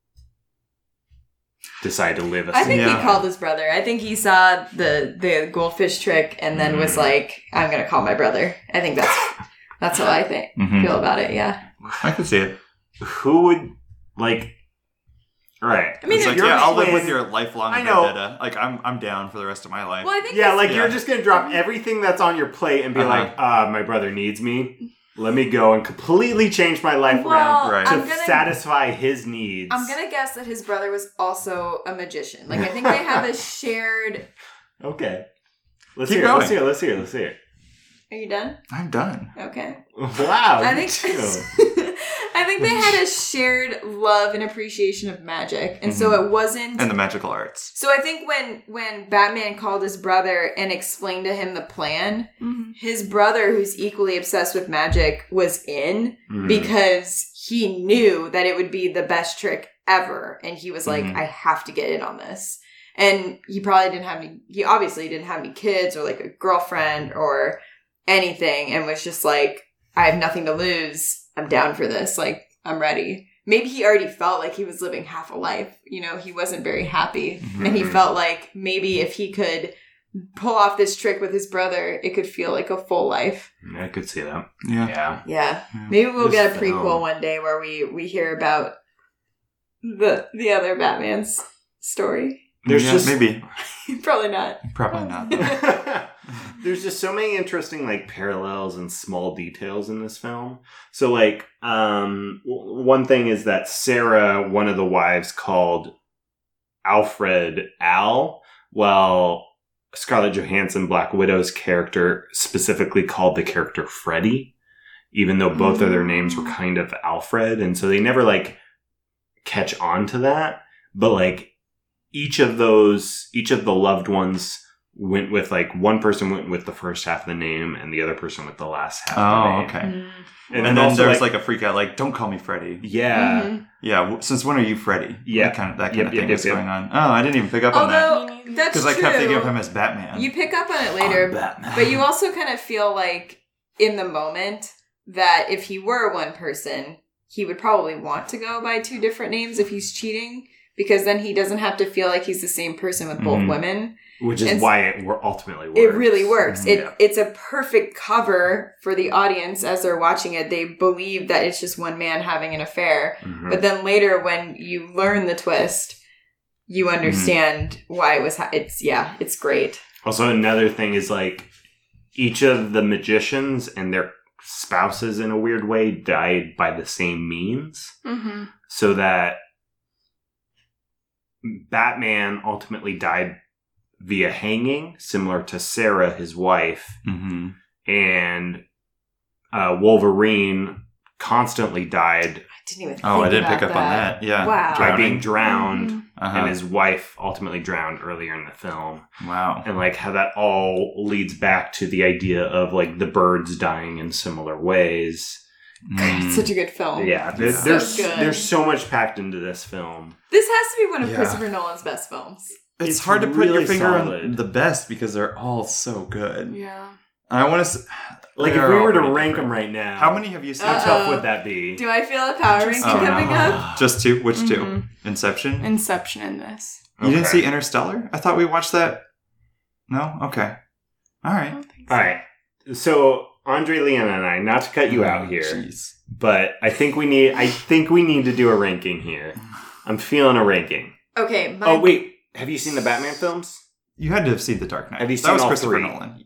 decide to live a I think he called his brother. I think he saw the goldfish trick and then was like, I'm going to call my brother. I think that's how I think feel about it, yeah. I could see it. Who would, like... Right. I mean, it's like, I'll live with your lifelong vendetta. Like, I'm down for the rest of my life. Well, I think you're just going to drop everything that's on your plate and be like, my brother needs me. Let me go and completely change my life around to satisfy his needs. I'm going to guess that his brother was also a magician. Like, I think they have a shared... Okay. Let's hear it. Are you done? I'm done. Okay. Wow, I think they had a shared love and appreciation of magic. And so it wasn't... And the magical arts. So I think when Batman called his brother and explained to him the plan, his brother, who's equally obsessed with magic, was in because he knew that it would be the best trick ever. And he was like, I have to get in on this. And he obviously didn't have any kids or like a girlfriend or anything, and was just like, I have nothing to lose. I'm down for this. Like, I'm ready. Maybe he already felt like he was living half a life. You know, he wasn't very happy. And he felt like maybe if he could pull off this trick with his brother, it could feel like a full life. I could see that. Yeah. Maybe we'll get a prequel one day where we hear about the other Batman's story. Maybe. Probably not. Probably not. There's just so many interesting like parallels and small details in this film. So like one thing is that Sarah, one of the wives, called Alfred Al, well, Scarlett Johansson, Black Widow's character, specifically called the character Freddy, even though both of their names were kind of Alfred. And so they never, like, catch on to that. But, like, each of the loved ones went with, like, one person went with the first half of the name and the other person with the last half of the name. Okay. And then also, there's like a freak out, like, don't call me Freddy. Yeah. Yeah, since when are you Freddy? Yeah. That kind of thing is Yep. going on. Oh, I didn't even pick up on that. Although, that's Because true. I kept thinking of him as Batman. You pick up on it later, Batman. but you also kind of feel like, in the moment, that if he were one person, he would probably want to go by two different names if he's cheating, because then he doesn't have to feel like he's the same person with both women. Which is why it ultimately works. It really works. Yeah. It's a perfect cover for the audience as they're watching it. They believe that it's just one man having an affair. Mhm. But then later when you learn the twist, you understand why it was... it's great. Also, another thing is, like, each of the magicians and their spouses, in a weird way, died by the same means. Mm-hmm. So that Batman ultimately died via hanging, similar to Sarah, his wife, Mm-hmm. and Wolverine constantly died I didn't even think Oh, I didn't about pick up on that. Yeah. Wow. by being Drowning. drowned, Uh-huh. and his wife ultimately drowned earlier in the film. Wow. And, like, how that all leads back to the idea of, like, the birds dying in similar ways. It's such a good film. Yeah, It's so there's good. there's so much packed into this film. This has to be one of Yeah. Christopher Nolan's best films. It's It's hard to put really your finger solid. on the best because they're all so good. Yeah. I want to... Like, if we were to rank them right now, How many have you seen? how Uh-oh. tough would that be? Do I feel a power ranking Oh, no. coming up? Just two? Which two? Mhm. Inception? Inception in this. You didn't Okay. see Interstellar? I thought we watched that. No? Okay. All I right. don't think so. All right. So Andre, Leanna, and I, not to cut you out here, Jeez. but I think we need to do a ranking here. I'm feeling a ranking. Okay, Oh wait, have you seen the Batman films? You had to have seen The Dark Knight. Have you that seen was all Christopher three? Nolan.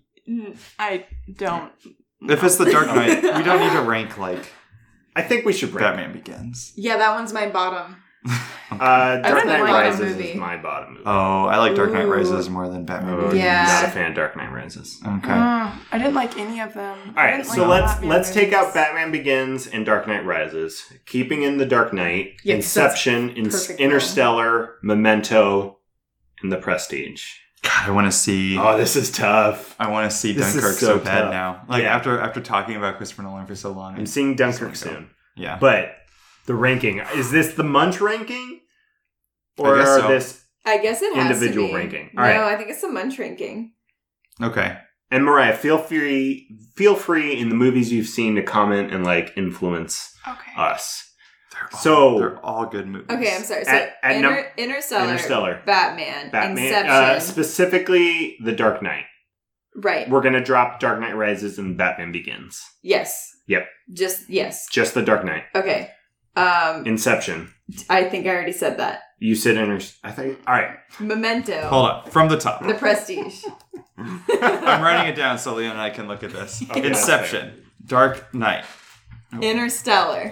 I don't. If it's The Dark Knight, we don't need to rank like I think we should rank. Batman Begins. Yeah, that one's my bottom. Dark didn't Knight like that Rises movie. is my bottom movie. Oh, I like Dark Knight Ooh. Rises more than Batman Oh, Begins. Yeah. Not a fan of Dark Knight Rises. Okay. I didn't like any of them. All right, so let's take out Batman. Batman Begins and Dark Knight Rises, keeping in the Dark Knight, Yeah, 'cause that's Inception, perfect Interstellar, Memento, and The Prestige. God, I want to see. Oh, this is tough. I want to see This is Dunkirk so so bad tough. now. Like Yeah. after talking about Christopher Nolan for so long. I'm seeing Dunkirk So- soon, Yeah. but the ranking is this the Munch ranking, or I guess so. this? I guess it has Individual to be. ranking. No, All right. I think it's the Munch ranking. Okay. And Mariah, feel free in the movies you've seen to comment and like influence Okay. us. They're So all good movies. Okay, I'm sorry. So At Interstellar, Interstellar. Batman, Batman, Inception. specifically The Dark Knight. Right. We're gonna drop Dark Knight Rises and Batman Begins. Yes. Yep. Yes. Just The Dark Knight. Okay. Inception. I think I already said that. You said I think. All right. Memento. Hold on. From the top. The Prestige. I'm writing it down so Leon and I can look at this. Okay, that's Inception. Dark Knight. Interstellar.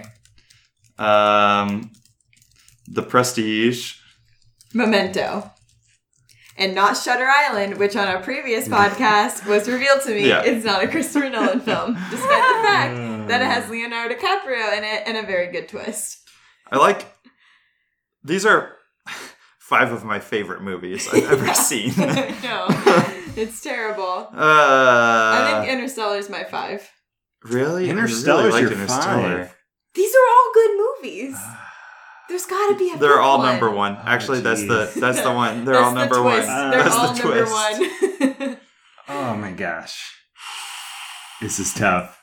The Prestige. Memento. And not Shutter Island, which on a previous podcast was revealed to me Yeah. it's not a Christopher Nolan film, despite the fact that it has Leonardo DiCaprio in it and a very good twist. I like. These are 5 of my favorite movies I've ever seen. No, it's terrible. I I think Interstellar is my 5. really Interstellar's I really your like Interstellar. 5. These are all good movies. There's got to be a They're fifth all one. number 1. Actually, that's the one. They're That's all the number 1. twist. They're That's all the number twist. 1. Oh my gosh. This is tough.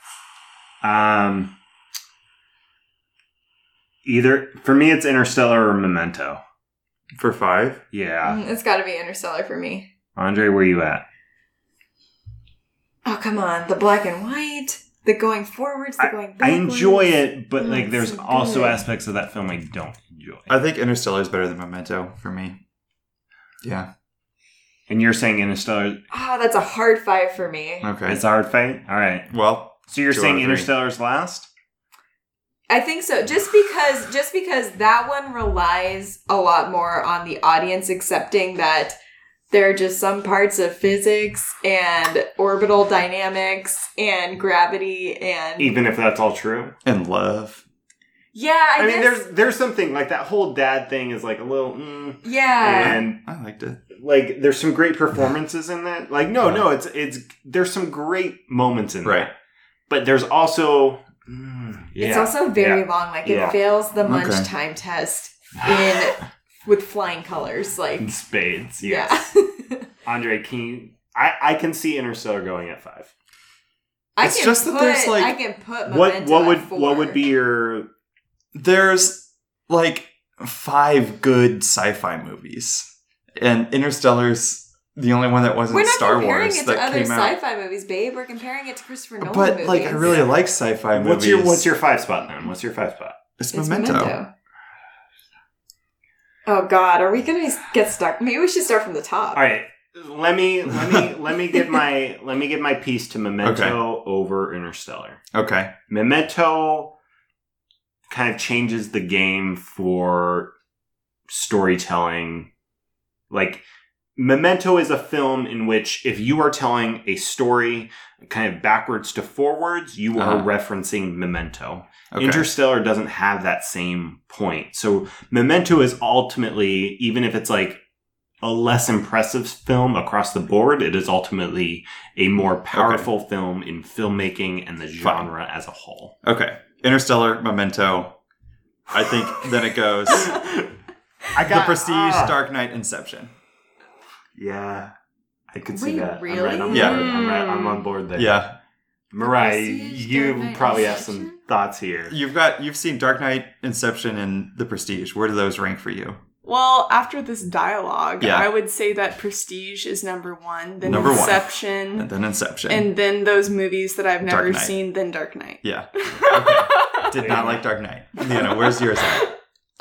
Either for me it's Interstellar or Memento. For 5. Yeah. It's got to be Interstellar for me. Andre, where you at? Oh, come on. The black and white, the going forwards, the going I backwards. enjoy it, but like it's there's so also good. aspects of that film I don't enjoy. I think Interstellar is better than Memento for me. Yeah. And you're saying Interstellar Oh, that's a hard 5 for me. Okay. it's a hard fight? All right. Well, So you're 2 saying out of 3. Interstellar's last? I think so. Just because that one relies a lot more on the audience accepting that there are just some parts of physics and orbital dynamics and gravity and Even if that's all true. And love. yeah, I I mean, guess, there's something like that whole dad thing is like a little, yeah. and I liked it. like there's some great performances in that. Like, no, it's there's some great moments in Right. that, but there's also, It's also very yeah. long. Like Yeah. it fails the munch Okay. time test with flying colors. Like in spades. Yes. yeah. Andre, I can see Interstellar going at 5. It's just that there's, like- I can put Memento What would at 4. be your There's like 5 good sci-fi movies, and Interstellar's the only one that wasn't We're not Star comparing Wars it to that other came out. sci-fi movies, babe. We're comparing it to Christopher Nolan But movies. like, I really like sci-fi movies. what's your 5 spot then? What's your 5 spot? It's It's Memento. Oh God, are we gonna get stuck? Maybe we should start from the top. All right. Let me give my piece to Memento over Interstellar. Okay. Memento kind of changes the game for storytelling. Like, Memento is a film in which if you are telling a story kind of backwards to forwards, you are referencing Memento. Okay. Interstellar doesn't have that same point. So Memento is ultimately, even if it's like a less impressive film across the board, it is ultimately a more powerful film in filmmaking and the genre as a whole. Okay. Interstellar, Memento. I think then it goes I The Prestige, Dark Knight, Inception. Yeah, I could see Wait, that. really? I'm on board there. Yeah. Mariah, Prestige, Dark you Knight, probably have Inception? some thoughts here. You've seen Dark Knight, Inception, and The Prestige. Where do those rank for you? Well, after this dialogue, Yeah. I would say that Prestige is number 1, then Number 1. Inception, And then Inception. and then those movies that I've never Dark Knight. seen, then Dark Knight. yeah. Okay. Did not like Dark Knight. Leona, where's yours at?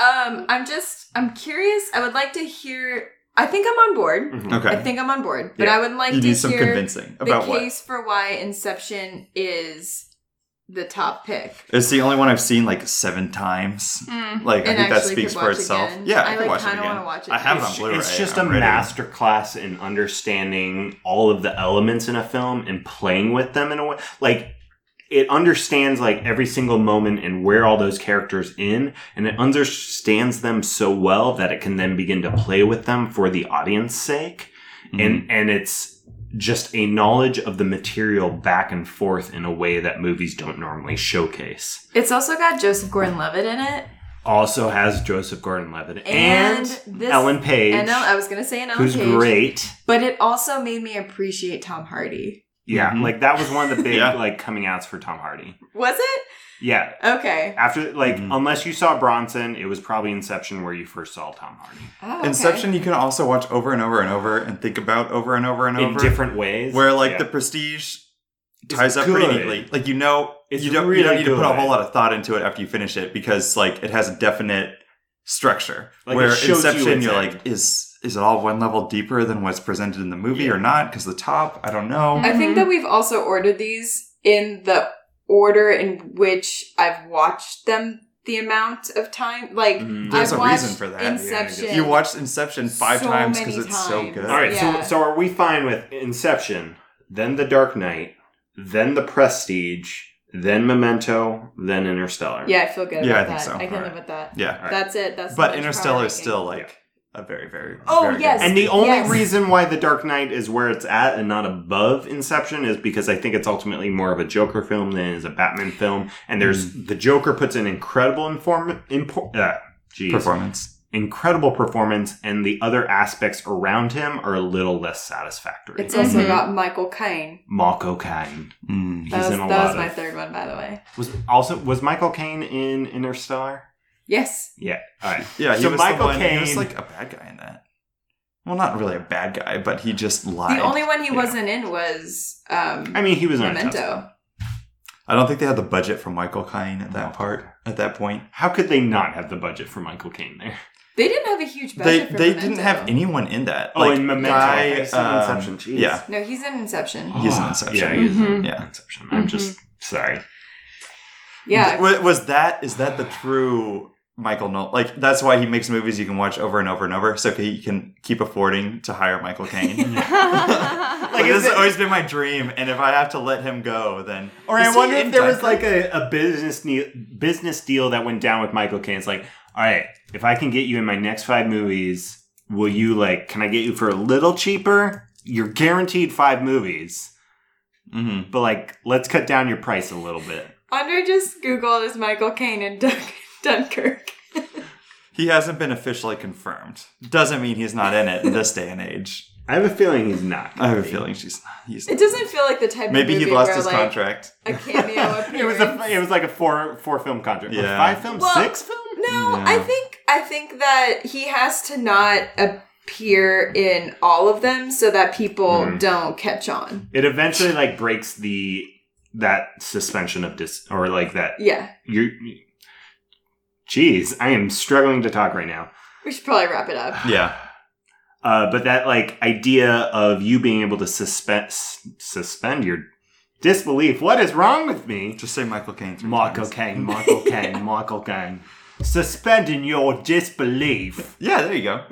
I'm curious. I would like to hear. I think I'm on board. Mhm. Okay. I think I'm on board, but Yeah. I would like You to need some hear convincing. the About what? case for why Inception is the top pick. It's the only one I've seen like 7 times. Like, I And think that actually speaks could for watch itself. again. Yeah, I, I could like, watch it kinda again. wanna watch it I have it again. on Blu-ray. It's just a I'm ready. masterclass in understanding all of the elements in a film and playing with them in a way. Like, it understands like every single moment and where all those characters in, and it understands them so well that it can then begin to play with them for the audience sake. Mhm. And it's just a knowledge of the material back and forth in a way that movies don't normally showcase. It's also got Joseph Gordon-Levitt in it, Also has Joseph Gordon-Levitt and and this Ellen Page, And I was gonna say an Ellen who's Page, great. but it also made me appreciate Tom Hardy. Yeah, Mhm. like that was one of the big Yeah. like coming outs for Tom Hardy. Was it? Yeah, Okay. after like Mhm. unless you saw Bronson, it was probably Inception where you first saw Tom Hardy Oh, okay. Inception you can also watch over and over and over and think about over and over and in over. different ways. Where like Yeah. The Prestige It's ties up pretty good. neatly. Like you know It's you don't really need to put a good. whole lot of thought into it after you finish it because like it has a definite structure. Like, where it shows you Inception its you're end. like, is it all one level deeper than what's presented in the movie or not? Because the top, I don't know. I think that we've also ordered these in the order in which I've watched them the amount of time. Like, There's I've a reason watched for that. Inception. You watched Inception 5 so times many because it's so times. good. All right, Yeah. so are we fine with Inception, then The Dark Knight, then The Prestige, then Memento, then Interstellar? Yeah, I feel good Yeah, about I think that. so. I can All live with that. Yeah. That's it. That's But the Interstellar power is ranking. still like a very, very, Oh, very yes. good. And the only Yes. reason why The Dark Knight is where it's at and not above Inception is because I think it's ultimately more of a Joker film than it is a Batman film. And there's the Joker puts an incredible incredible performance, and the other aspects around him are a little less satisfactory. It's also Mhm. got Michael Caine. Marco Caine. Mm. He's That in a was lot my of. third one, by the way. Was Michael Caine in Interstellar? Yes. Yeah. All right. Yeah, he So was Michael the one, he Caine- was like a bad guy in that. Well, not really a bad guy, but he just lied. The only one he Yeah. wasn't in was I mean, he was in a tough spot. Memento. I don't think they had the budget for Michael Caine at that point. How could they not have the budget for Michael Caine there? They didn't have a huge They budget for they Memento. didn't have anyone in that. Oh, in Memento. I Guy, said Inception. Jeez. yeah, No, he's in Inception. He's in Inception. Yeah, he's in Yeah. Inception. I'm just sorry. Yeah. Is that the true Michael Nolan. Like, that's why he makes movies you can watch over and over and over, so he can keep affording to hire Michael Caine. Like, this has always been my dream, and if I have to let him go, then... Or I wonder if there was like a business deal that went down with Michael Caine. It's like, all right, if I can get you in my next 5 movies, will you can I get you for a little cheaper? You're guaranteed 5 movies. Mm-hmm. But let's cut down your price a little bit. Andre just Googled is Michael Caine in Dunkirk. He hasn't been officially confirmed. Doesn't mean he's not in it in this day and age. I have a feeling he's not. I have a feeling he's not. It doesn't feel like the type of movie maybe he lost where, his contract. A cameo appearance. It was like a 4 film contract. Yeah. 5 films? 6 films? No, Yeah. I think that he has to not appear in all of them so that people don't catch on. It eventually breaks that suspension of that. Yeah. Jeez, I am struggling to talk right now. We should probably wrap it up. Yeah. But that idea of you being able to suspend your disbelief. What is wrong with me? Just say Michael Caine 3 Michael times. Caine. Michael Caine. Suspending your disbelief. Yeah, there you go.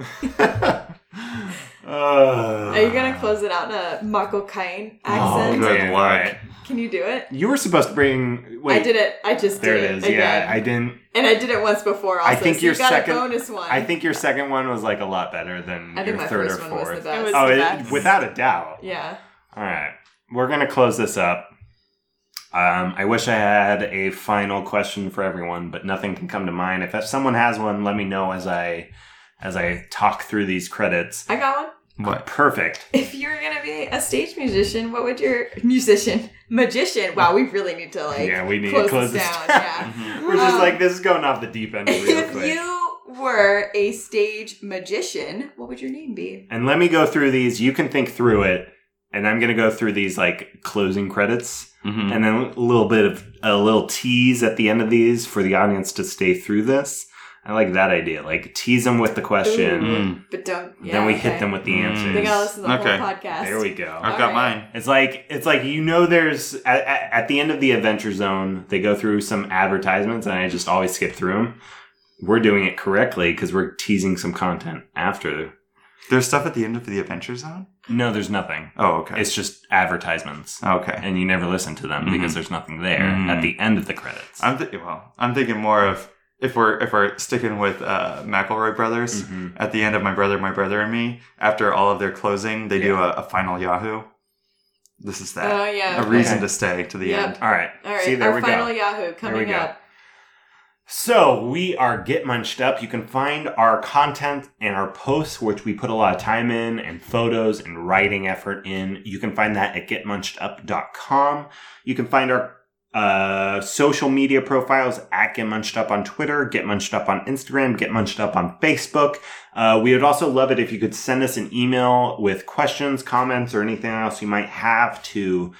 Are you gonna close it out in a Michael Caine accent? good luck. Right. Can you do it? You were supposed to bring... Wait. I did it. I just There did it it is. again. Yeah, I didn't... And I did it once before also, I think so your you got second... a bonus one. I think your second one was a lot better than I think your my third or first fourth. one was the best. It was the best. Without a doubt. Yeah. All right. We're going to close this up. I wish I had a final question for everyone, but nothing can come to mind. If someone has one, let me know as I talk through these credits. I got one. What? Perfect. If you were gonna be a stage musician, what would your magician? Wow, we really need to we need to close this down. down. Yeah. We're just this is going off the deep end real If quick. you were a stage magician, what would your name be? And let me go through these. You can think through it, and I'm going to go through these closing credits, and then a little tease at the end of these for the audience to stay through this. I like that idea. Tease them with the question. Ooh, but don't. Yeah, Then we okay. hit them with the answers. They gotta listen to the Okay. whole podcast. There we go. I've got mine. It's like there's at the end of the Adventure Zone, they go through some advertisements, and I just always skip through them. We're doing it correctly because we're teasing some content after. There's stuff at the end of the Adventure Zone? No, there's nothing. Oh, okay. It's just advertisements. Okay. And you never listen to them because there's nothing there at the end of the credits. I'm thinking more of if we're sticking with McElroy Brothers at the end of My Brother and Me. After all of their closing, they do a final Yahoo. This is that. Oh yeah. A reason to stay to the end. All right. All right. See, there our we final go. Yahoo coming go. up. So we are Get Munched Up. You can find our content and our posts, which we put a lot of time in, and photos and writing effort in. You can find that at getmunchedup.com. You can find our social media profiles at Get Munched Up on Twitter, Get Munched Up on Instagram, Get Munched Up on Facebook. We would also love it if you could send us an email with questions, comments, or anything else you might have to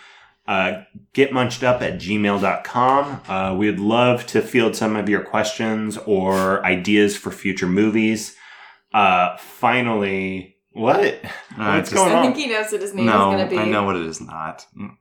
getmunchedup@gmail.com. We'd love to field some of your questions or ideas for future movies. Finally, what? What's going I on? think he knows what his name No, is going to be. I know what it is not. I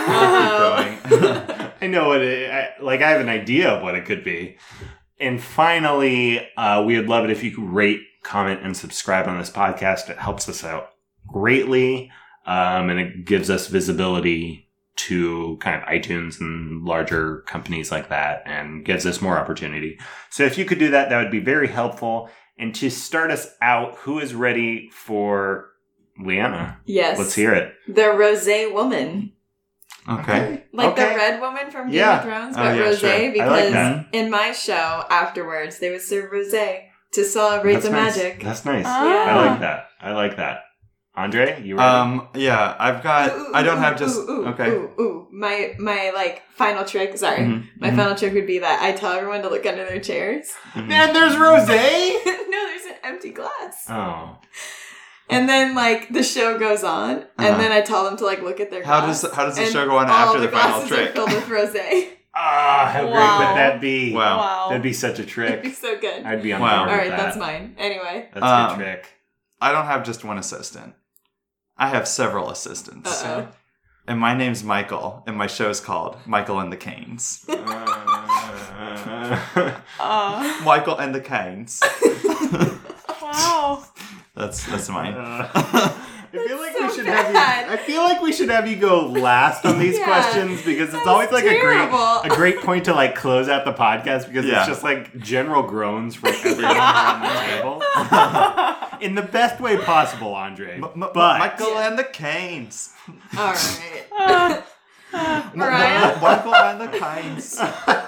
know what I have an idea of what it could be. And finally, we would love it if you could rate, comment, and subscribe on this podcast. It helps us out greatly, and it gives us visibility to kind of iTunes and larger companies like that, and gives us more opportunity. So if you could do that, that would be very helpful. And to start us out, who is ready for Leanna? Yes. Let's hear it. The Rosé Woman. Okay. Like Okay. the red woman from Game Yeah. of Thrones, Oh, but yeah, rosé sure. I like because that. in my show afterwards they would serve rosé to celebrate That's the nice. magic. That's nice. Yeah. I like that. I like that. Andre, you ready? Yeah, I've got. I don't have just. Okay. My final trick. Sorry, Mhm, my final trick would be that I tell everyone to look under their chairs. Man, there's rosé. No, there's an empty glass. Oh, And then the show goes on, and then I tell them to look at their How glass. does the and show go on all after the final glasses trick? Are filled with rosé. how great Wow. would that be? Wow. That'd be such a It'd be trick. so good. I'd be on Wow. board All with right, that. that's mine. Anyway. That's a good trick. I don't have just one assistant. I have several assistants. Uh-oh. And my name's Michael, and my show's called Michael and the Canes. Michael and the Canes. Wow. That's mine. I feel like we should have you go last on these questions because it's always like terrible. a great point to like close out the podcast because it's just like general groans from everyone around the table. In the best way possible, Andre. But Michael and the Canes. All right. Mariah? Michael and the Canes.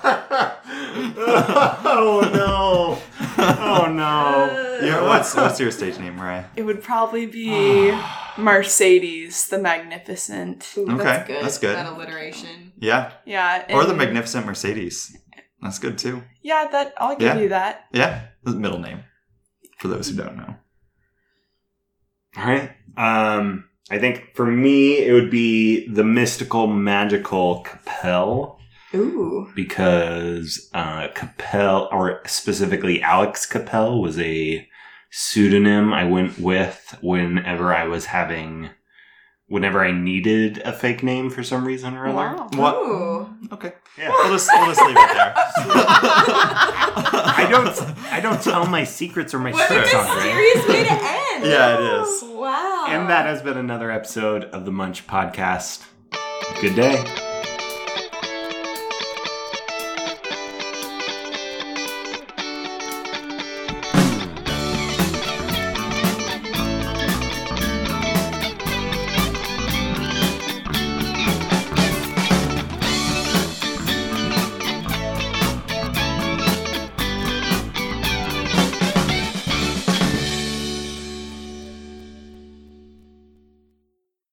Oh no. Oh no. What's your stage name, Mariah? It would probably be Mercedes the Magnificent. Ooh, Okay, that's good. That alliteration. Yeah. Yeah. Or the and- Magnificent Mercedes. That's good too. Yeah, I'll give you that. Yeah. The middle name. For those who don't know. All right. I think for me it would be the mystical magical Capel. Ooh. Because Capel, or specifically Alex Capel, was a pseudonym I went with whenever I needed a fake name for some reason or other. Wow. What? Ooh. Okay. Yeah. We'll just leave it there. I don't tell my secrets or my What a tricks, Andre. mysterious way to end. Yeah, it is. Wow. And that has been another episode of the Munch Podcast. Good day.